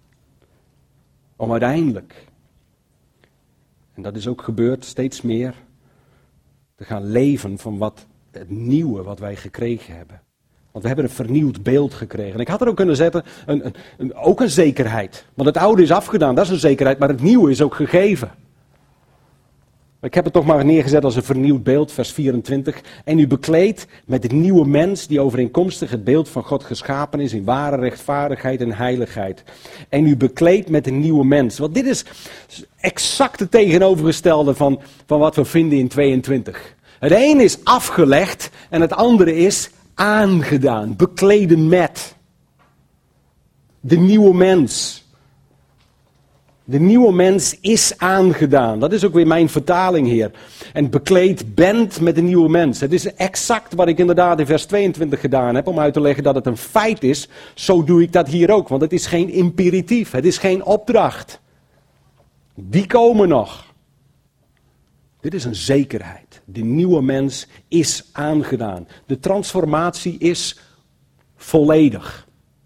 Om uiteindelijk, en dat is ook gebeurd steeds meer, te gaan leven van wat het nieuwe wat wij gekregen hebben. Want we hebben een vernieuwd beeld gekregen. En ik had er ook kunnen zetten, ook een zekerheid. Want het oude is afgedaan, dat is een zekerheid, maar het nieuwe is ook gegeven. Ik heb het toch maar neergezet als een vernieuwd beeld, vers 24. En u bekleedt met de nieuwe mens die overeenkomstig het beeld van God geschapen is in ware rechtvaardigheid en heiligheid. En u bekleedt met een nieuwe mens. Want dit is exact het tegenovergestelde van wat we vinden in 22. Het een is afgelegd en het andere is aangedaan, bekleden met. De nieuwe mens. De nieuwe mens is aangedaan. Dat is ook weer mijn vertaling, Heer. En bekleed bent met de nieuwe mens. Het is exact wat ik inderdaad in vers 22 gedaan heb, om uit te leggen dat het een feit is. Zo doe ik dat hier ook, want het is geen imperatief. Het is geen opdracht. Die komen nog. Dit is een zekerheid. De nieuwe mens is aangedaan. De transformatie is volledig.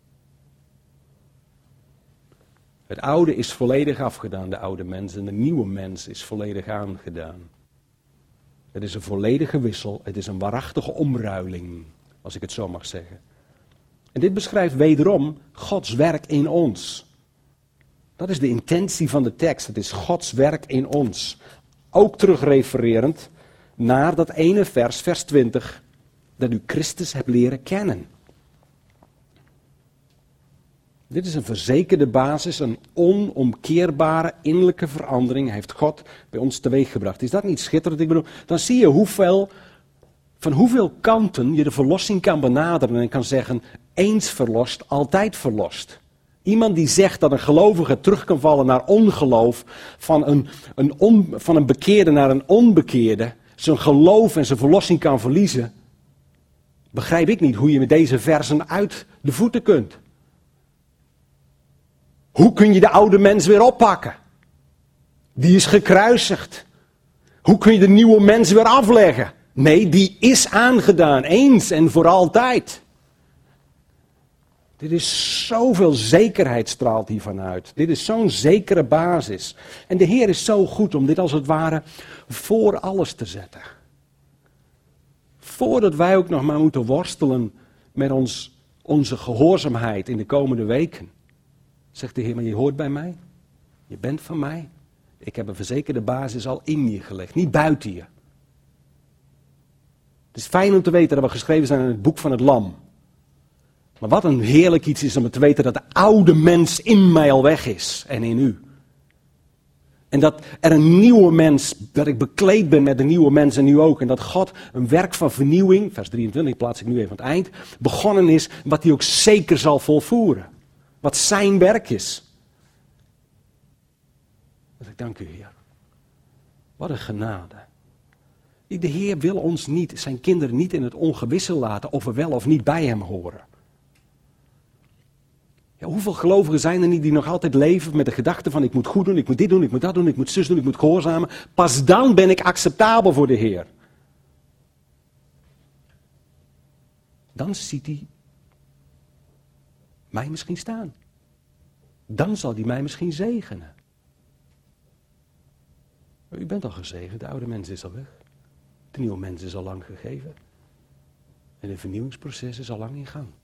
Het oude is volledig afgedaan, de oude mens, en de nieuwe mens is volledig aangedaan. Het is een volledige wissel, het is een waarachtige omruiling, als ik het zo mag zeggen. En dit beschrijft wederom Gods werk in ons. Dat is de intentie van de tekst, het is Gods werk in ons. Ook terugrefererend naar dat ene vers, vers 20, dat u Christus hebt leren kennen. Dit is een verzekerde basis, een onomkeerbare innerlijke verandering heeft God bij ons teweeggebracht. Is dat niet schitterend? Ik bedoel, dan zie je van hoeveel kanten je de verlossing kan benaderen en kan zeggen, eens verlost, altijd verlost. Iemand die zegt dat een gelovige terug kan vallen naar ongeloof, van een bekeerde naar een onbekeerde, zijn geloof en zijn verlossing kan verliezen, begrijp ik niet hoe je met deze versen uit de voeten kunt. Hoe kun je de oude mens weer oppakken? Die is gekruisigd. Hoe kun je de nieuwe mens weer afleggen? Nee, die is aangedaan, eens en voor altijd. Dit is zoveel zekerheid straalt hiervan uit. Dit is zo'n zekere basis. En de Heer is zo goed om dit als het ware voor alles te zetten. Voordat wij ook nog maar moeten worstelen met onze gehoorzaamheid in de komende weken. Zegt de Heer, maar je hoort bij mij. Je bent van mij. Ik heb een verzekerde basis al in je gelegd, niet buiten je. Het is fijn om te weten dat we geschreven zijn in het boek van het Lam. Maar wat een heerlijk iets is om te weten dat de oude mens in mij al weg is en in u. En dat er een nieuwe mens, dat ik bekleed ben met de nieuwe mens en u ook. En dat God een werk van vernieuwing, vers 23 plaats ik nu even aan het eind, begonnen is wat hij ook zeker zal volvoeren. Wat zijn werk is. Dus ik dank u, Heer. Wat een genade. De Heer wil ons niet, zijn kinderen niet in het ongewisse laten of we wel of niet bij hem horen. Ja, hoeveel gelovigen zijn er niet die nog altijd leven met de gedachte van ik moet goed doen, ik moet dit doen, ik moet dat doen, ik moet zus doen, ik moet gehoorzamen. Pas dan ben ik acceptabel voor de Heer. Dan ziet hij mij misschien staan. Dan zal hij mij misschien zegenen. Maar u bent al gezegend, de oude mens is al weg. De nieuwe mens is al lang gegeven. En het vernieuwingsproces is al lang in gang.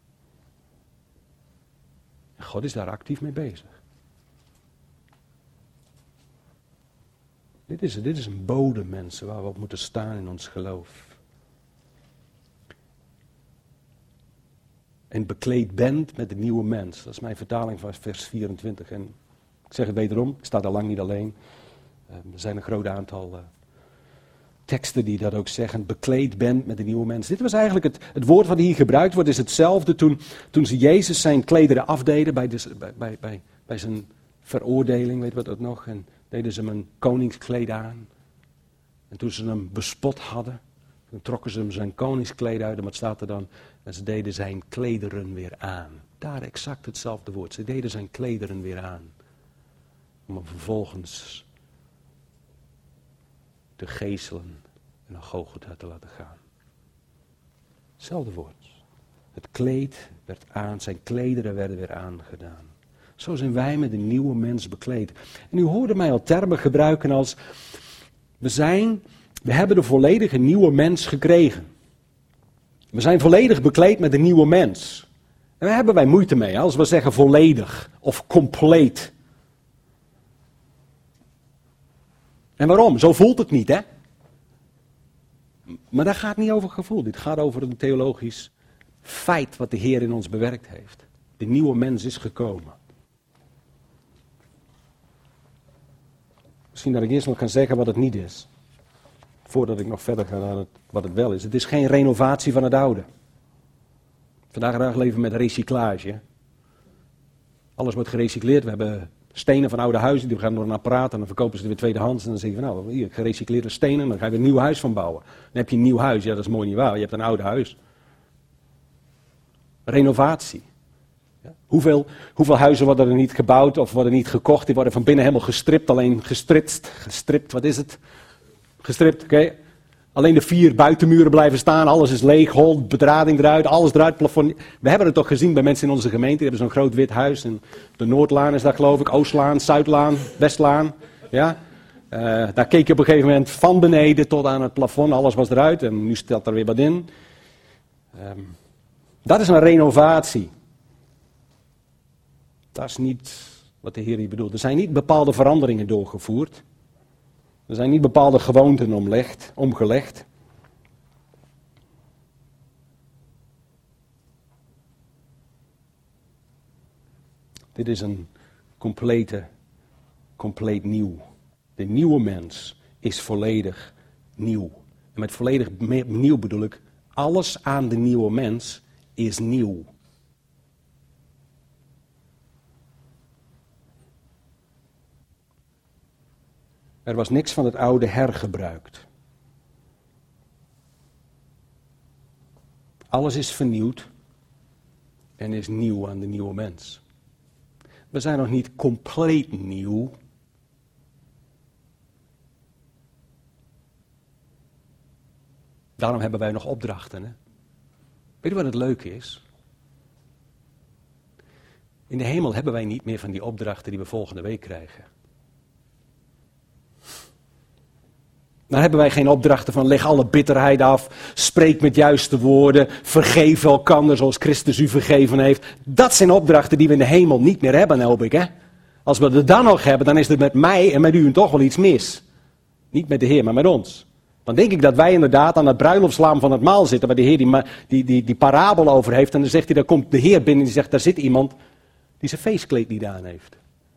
En God is daar actief mee bezig. Dit is een bodem, mensen, waar we op moeten staan in ons geloof. En bekleed bent met de nieuwe mens. Dat is mijn vertaling van vers 24. En ik zeg het wederom, ik sta daar lang niet alleen. Er zijn een groot aantal teksten die dat ook zeggen. Bekleed bent met de nieuwe mens. Dit was eigenlijk het woord wat hier gebruikt wordt. Is hetzelfde toen ze Jezus zijn klederen afdeden bij zijn veroordeling. Weet wat dat nog? En deden ze hem een koningskleed aan. En toen ze hem bespot hadden. Toen trokken ze hem zijn koningskleed uit. En wat staat er dan? En ze deden zijn klederen weer aan. Daar exact hetzelfde woord. Ze deden zijn klederen weer aan. Om hem vervolgens te geeselen en naar Golgotha te laten gaan. Hetzelfde woord. Het kleed werd aan, zijn klederen werden weer aangedaan. Zo zijn wij met een nieuwe mens bekleed. En u hoorde mij al termen gebruiken als, we hebben de volledige nieuwe mens gekregen. We zijn volledig bekleed met een nieuwe mens. En daar hebben wij moeite mee, als we zeggen volledig of compleet. En waarom? Zo voelt het niet, hè? Maar dat gaat niet over gevoel. Dit gaat over een theologisch feit wat de Heer in ons bewerkt heeft. De nieuwe mens is gekomen. Misschien dat ik eerst nog kan zeggen wat het niet is. Voordat ik nog verder ga naar wat het wel is. Het is geen renovatie van het oude. Vandaag de dag leven we met recyclage. Alles wordt gerecycleerd. We hebben stenen van oude huizen, die gaan door een apparaat en dan verkopen ze het weer tweedehands. En dan zeggen we, nou, hier, gerecycleerde stenen, dan ga je weer een nieuw huis van bouwen. Dan heb je een nieuw huis, ja, dat is mooi niet waar, je hebt een oud huis. Renovatie. Ja. Hoeveel huizen worden er niet gebouwd of worden niet gekocht, die worden van binnen helemaal gestript, alleen gestript, wat is het? Gestript, oké. Alleen de 4 buitenmuren blijven staan, alles is leeg, hol, bedrading eruit, alles eruit, plafond. We hebben het toch gezien bij mensen in onze gemeente, die hebben zo'n groot wit huis. En de Noordlaan is daar geloof ik, Oostlaan, Zuidlaan, Westlaan. Ja. Daar keek je op een gegeven moment van beneden tot aan het plafond, alles was eruit en nu stelt er weer wat in. Dat is een renovatie. Dat is niet wat de Heer hier bedoelt. Er zijn niet bepaalde veranderingen doorgevoerd. Er zijn niet bepaalde gewoonten omgelegd. Dit is een compleet nieuw. De nieuwe mens is volledig nieuw. En met volledig nieuw bedoel ik, alles aan de nieuwe mens is nieuw. Er was niks van het oude hergebruikt. Alles is vernieuwd en is nieuw aan de nieuwe mens. We zijn nog niet compleet nieuw. Daarom hebben wij nog opdrachten. Hè? Weet je wat het leuke is? In de hemel hebben wij niet meer van die opdrachten die we volgende week krijgen. Dan hebben wij geen opdrachten van leg alle bitterheid af, spreek met juiste woorden, vergeef elkander zoals Christus u vergeven heeft. Dat zijn opdrachten die we in de hemel niet meer hebben, hoop ik. Hè? Als we het dan nog hebben, dan is er met mij en met u toch wel iets mis. Niet met de Heer, maar met ons. Dan denk ik dat wij inderdaad aan het bruiloftslaam van het maal zitten, waar de Heer die parabel over heeft. En dan zegt hij, daar komt de Heer binnen en die zegt, daar zit iemand die zijn feestkleed niet aan heeft.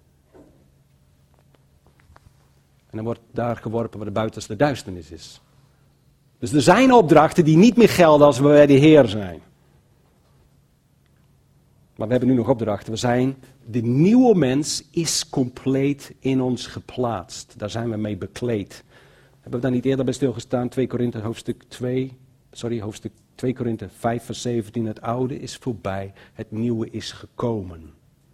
En dan wordt daar geworpen waar de buitenste duisternis is. Dus er zijn opdrachten die niet meer gelden als we bij de Heer zijn. Maar we hebben nu nog opdrachten. De nieuwe mens is compleet in ons geplaatst. Daar zijn we mee bekleed. Hebben we daar niet eerder bij stilgestaan? 2 Korinthe hoofdstuk 2 Korinthe 5 vers 17. Het oude is voorbij, het nieuwe is gekomen.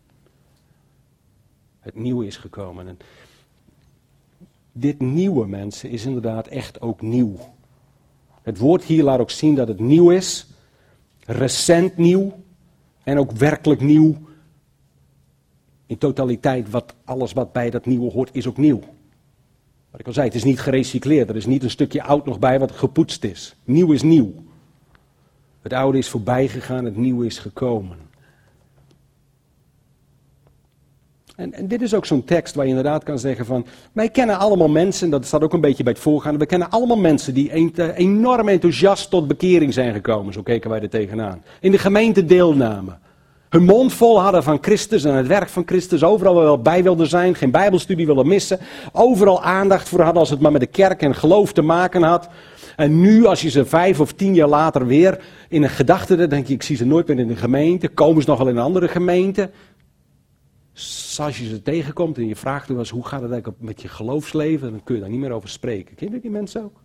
Het nieuwe is gekomen. En dit nieuwe, mensen, is inderdaad echt ook nieuw. Het woord hier laat ook zien dat het nieuw is. Recent nieuw. En ook werkelijk nieuw. In totaliteit, alles wat bij dat nieuwe hoort, is ook nieuw. Wat ik al zei, het is niet gerecycleerd. Er is niet een stukje oud nog bij wat gepoetst is. Nieuw is nieuw. Het oude is voorbij gegaan, het nieuwe is gekomen. En dit is ook zo'n tekst waar je inderdaad kan zeggen van, wij kennen allemaal mensen, dat staat ook een beetje bij het voorgaande, we kennen allemaal mensen die enorm enthousiast tot bekering zijn gekomen, zo keken wij er tegenaan. In de gemeente deelnamen. Hun mond vol hadden van Christus en het werk van Christus, overal wel bij wilden zijn, geen bijbelstudie willen missen, overal aandacht voor hadden als het maar met de kerk en geloof te maken had. En nu, als je ze 5 of 10 jaar later weer in een gedachte, dan denk je, ik zie ze nooit meer in de gemeente, komen ze nog wel in een andere gemeente. Als je ze tegenkomt en je vraagt hoe gaat het eigenlijk met je geloofsleven, dan kun je daar niet meer over spreken. Ken je die mensen ook?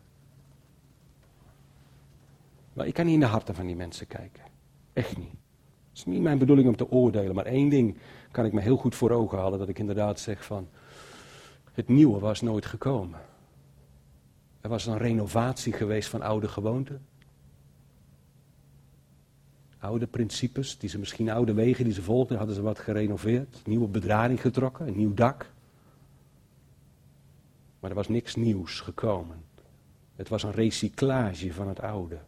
Maar ik kan niet in de harten van die mensen kijken. Echt niet. Het is niet mijn bedoeling om te oordelen, maar één ding kan ik me heel goed voor ogen halen, dat ik inderdaad zeg van, het nieuwe was nooit gekomen. Er was een renovatie geweest van oude gewoonten. Oude principes, oude wegen die ze volgden, hadden ze wat gerenoveerd. Nieuwe bedrading getrokken, een nieuw dak. Maar er was niks nieuws gekomen. Het was een recyclage van het oude.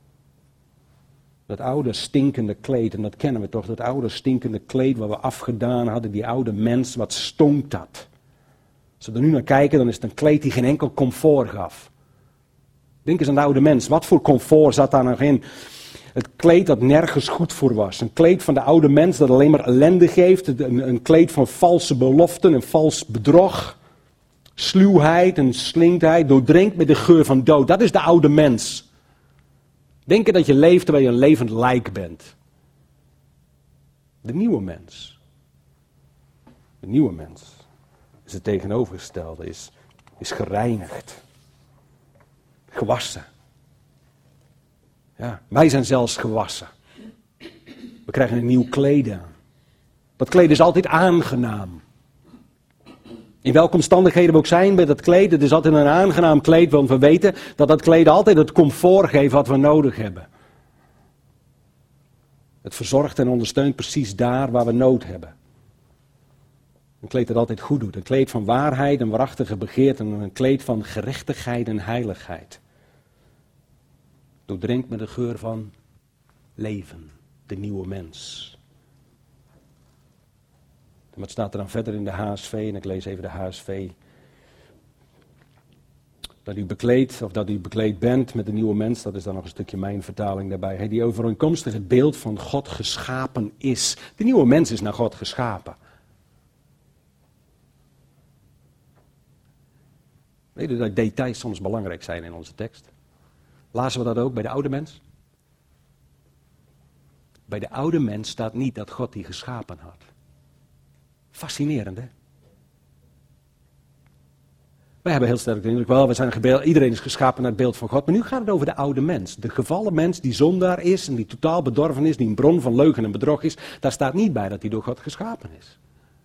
Dat oude stinkende kleed, en dat kennen we toch, dat oude stinkende kleed waar we afgedaan hadden, die oude mens, wat stonk dat? Als we er nu naar kijken, dan is het een kleed die geen enkel comfort gaf. Denk eens aan de oude mens, wat voor comfort zat daar nog in? Het kleed dat nergens goed voor was. Een kleed van de oude mens dat alleen maar ellende geeft. Een kleed van valse beloften, een vals bedrog. Sluwheid en slinkheid, doordrenkt met de geur van dood. Dat is de oude mens. Denken dat je leeft terwijl je een levend lijk bent. De nieuwe mens. De nieuwe mens is het tegenovergestelde, is gereinigd. Gewassen. Ja, wij zijn zelfs gewassen. We krijgen een nieuw kleed aan. Dat kleed is altijd aangenaam. In welke omstandigheden we ook zijn bij dat kleed, het is altijd een aangenaam kleed, want we weten dat dat kleed altijd het comfort geeft wat we nodig hebben. Het verzorgt en ondersteunt precies daar waar we nood hebben. Een kleed dat altijd goed doet. Een kleed van waarheid en waarachtige begeerte. En een kleed van gerechtigheid en heiligheid. Doordrenkt met de geur van leven. De nieuwe mens. En wat staat er dan verder in de HSV? En ik lees even de HSV. Dat u bekleed, of dat u bekleed bent met de nieuwe mens. Dat is dan nog een stukje mijn vertaling daarbij. Die overeenkomstig het beeld van God geschapen is. De nieuwe mens is naar God geschapen. Weet u dat details soms belangrijk zijn in onze tekst? Lazen we dat ook bij de oude mens? Bij de oude mens staat niet dat God die geschapen had. Fascinerend, hè? Wij hebben heel sterk de indruk, iedereen is geschapen naar het beeld van God. Maar nu gaat het over de oude mens. De gevallen mens die zondaar is en die totaal bedorven is, die een bron van leugen en bedrog is. Daar staat niet bij dat hij door God geschapen is.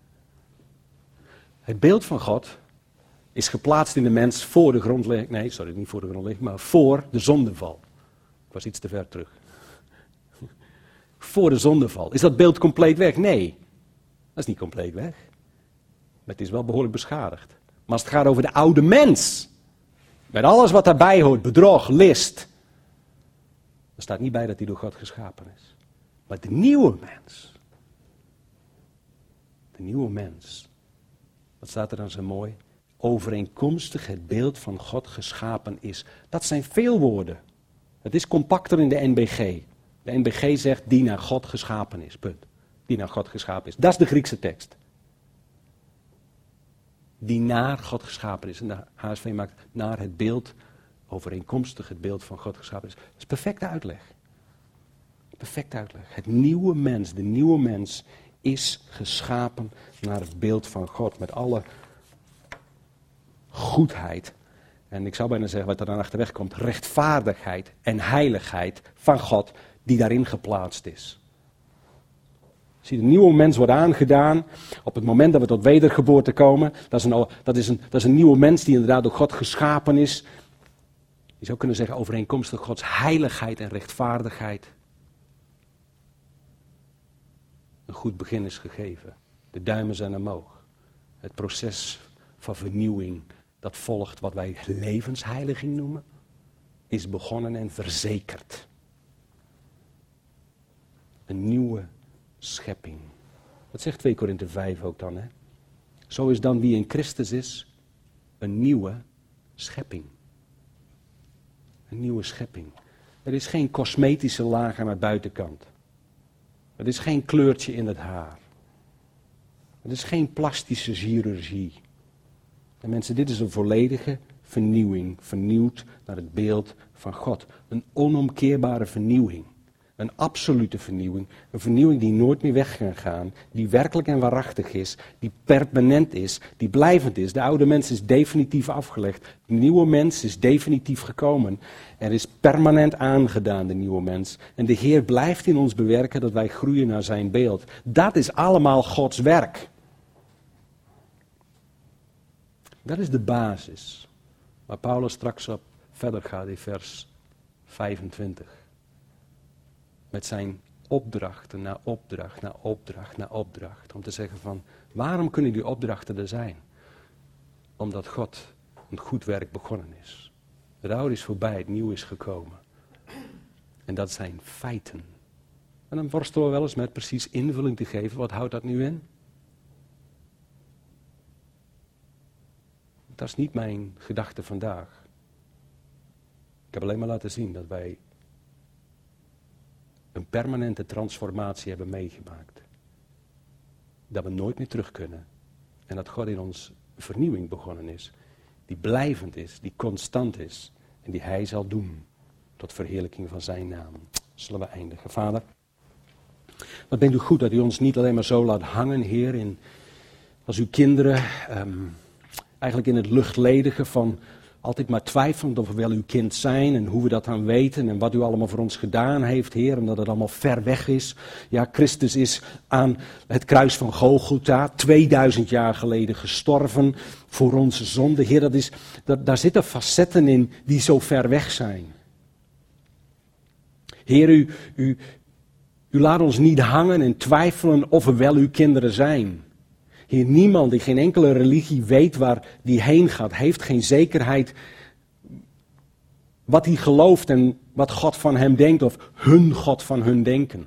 Het beeld van God is geplaatst in de mens voor de grondlegging. Nee, sorry, niet voor de grondlegging, maar voor de zondeval. Ik was iets te ver terug. Voor de zondeval. Is dat beeld compleet weg? Nee, dat is niet compleet weg. Maar het is wel behoorlijk beschadigd. Maar als het gaat over de oude mens, met alles wat daarbij hoort, bedrog, list, dan staat niet bij dat hij door God geschapen is. Maar de nieuwe mens, De nieuwe mens. Wat staat er dan zo mooi? Overeenkomstig het beeld van God geschapen is. Dat zijn veel woorden. Het is compacter in de NBG. De NBG zegt die naar God geschapen is. Punt. Die naar God geschapen is. Dat is de Griekse tekst. Die naar God geschapen is. En de HSV maakt naar het beeld, overeenkomstig het beeld van God geschapen is. Dat is perfecte uitleg. Perfecte uitleg. Het nieuwe mens, de nieuwe mens is geschapen naar het beeld van God. Met alle goedheid. En ik zou bijna zeggen wat er dan achterweg komt. Rechtvaardigheid en heiligheid van God die daarin geplaatst is. Zie, de nieuwe mens wordt aangedaan op het moment dat we tot wedergeboorte komen. Dat is een nieuwe mens die inderdaad door God geschapen is. Je zou kunnen zeggen overeenkomstig Gods heiligheid en rechtvaardigheid. Een goed begin is gegeven. De duimen zijn omhoog. Het proces van vernieuwing dat volgt wat wij levensheiliging noemen, is begonnen en verzekerd. Een nieuwe schepping. Dat zegt 2 Korinthe 5 ook dan, hè? Zo is dan wie in Christus is, een nieuwe schepping. Een nieuwe schepping. Er is geen cosmetische laag aan de buitenkant. Er is geen kleurtje in het haar. Er is geen plastische chirurgie. En mensen, dit is een volledige vernieuwing. Vernieuwd naar het beeld van God. Een onomkeerbare vernieuwing. Een absolute vernieuwing. Een vernieuwing die nooit meer weg kan gaan. Die werkelijk en waarachtig is. Die permanent is. Die blijvend is. De oude mens is definitief afgelegd. De nieuwe mens is definitief gekomen. Er is permanent aangedaan, de nieuwe mens. En de Heer blijft in ons bewerken dat wij groeien naar zijn beeld. Dat is allemaal Gods werk. Dat is de basis. Waar Paulus straks op verder gaat in vers 25. Met zijn opdrachten na opdracht, na opdracht, na opdracht. Om te zeggen van, waarom kunnen die opdrachten er zijn? Omdat God een goed werk begonnen is. Het oude is voorbij, het nieuwe is gekomen. En dat zijn feiten. En dan worstelen we wel eens met precies invulling te geven. Wat houdt dat nu in? Dat is niet mijn gedachte vandaag. Ik heb alleen maar laten zien dat wij een permanente transformatie hebben meegemaakt. Dat we nooit meer terug kunnen. En dat God in ons vernieuwing begonnen is. Die blijvend is, die constant is. En die Hij zal doen. Tot verheerlijking van zijn naam. Zullen we eindigen. Vader, wat bent u goed dat u ons niet alleen maar zo laat hangen, Heer, als uw kinderen. Eigenlijk in het luchtledige van altijd maar twijfelend of we wel uw kind zijn en hoe we dat dan weten en wat u allemaal voor ons gedaan heeft, Heer, omdat het allemaal ver weg is. Ja, Christus is aan het kruis van Golgotha 2000 jaar geleden gestorven voor onze zonde. Heer, daar zitten facetten in die zo ver weg zijn. Heer, u laat ons niet hangen en twijfelen of we wel uw kinderen zijn. Heer, niemand die geen enkele religie weet waar die heen gaat, heeft geen zekerheid wat hij gelooft en wat God van hem denkt of hun God van hun denken.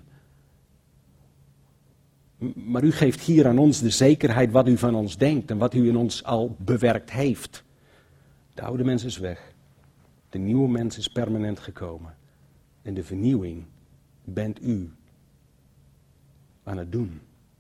Maar u geeft hier aan ons de zekerheid wat u van ons denkt en wat u in ons al bewerkt heeft. De oude mens is weg. De nieuwe mens is permanent gekomen. En de vernieuwing bent u aan het doen.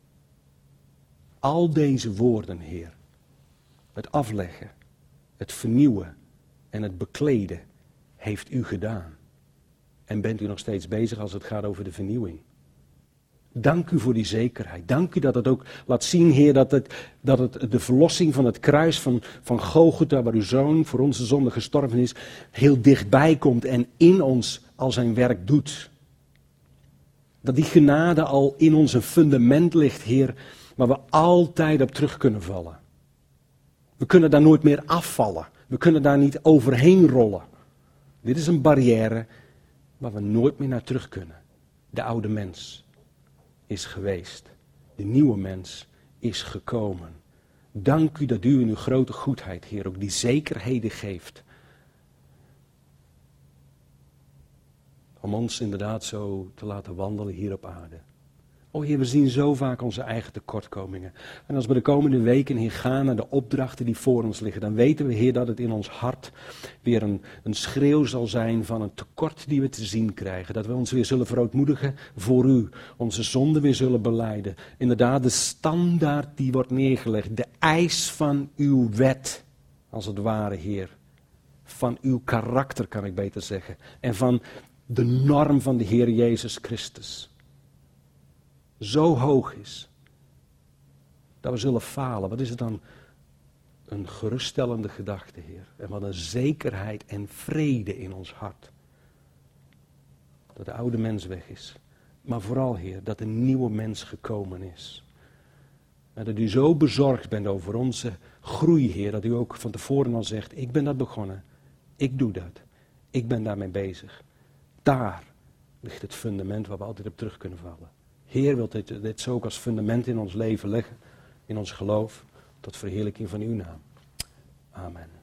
Al deze woorden, Heer, het afleggen, het vernieuwen en het bekleden, heeft u gedaan. En bent u nog steeds bezig als het gaat over de vernieuwing. Dank u voor die zekerheid. Dank u dat het ook laat zien, Heer, dat het de verlossing van het kruis van Golgotha, waar uw Zoon voor onze zonde gestorven is, heel dichtbij komt en in ons al zijn werk doet. Dat die genade al in ons een fundament ligt, Heer, waar we altijd op terug kunnen vallen. We kunnen daar nooit meer afvallen. We kunnen daar niet overheen rollen. Dit is een barrière waar we nooit meer naar terug kunnen. De oude mens is geweest. De nieuwe mens is gekomen. Dank u dat u in uw grote goedheid, Heer, ook die zekerheden geeft. Om ons inderdaad zo te laten wandelen hier op aarde. O Heer, we zien zo vaak onze eigen tekortkomingen. En als we de komende weken hier gaan naar de opdrachten die voor ons liggen, dan weten we, Heer, dat het in ons hart weer een schreeuw zal zijn van een tekort die we te zien krijgen. Dat we ons weer zullen verootmoedigen voor U, onze zonde weer zullen belijden. Inderdaad, de standaard die wordt neergelegd, de eis van Uw wet, als het ware, Heer. Van Uw karakter, kan ik beter zeggen. En van de norm van de Heer Jezus Christus. Zo hoog is, dat we zullen falen. Wat is het dan? Een geruststellende gedachte, Heer. En wat een zekerheid en vrede in ons hart. Dat de oude mens weg is. Maar vooral, Heer, dat een nieuwe mens gekomen is. En dat U zo bezorgd bent over onze groei, Heer. Dat U ook van tevoren al zegt, ik ben dat begonnen. Ik doe dat. Ik ben daarmee bezig. Daar ligt het fundament waar we altijd op terug kunnen vallen. Heer, wilt dit zo ook als fundament in ons leven leggen, in ons geloof, tot verheerlijking van Uw naam. Amen.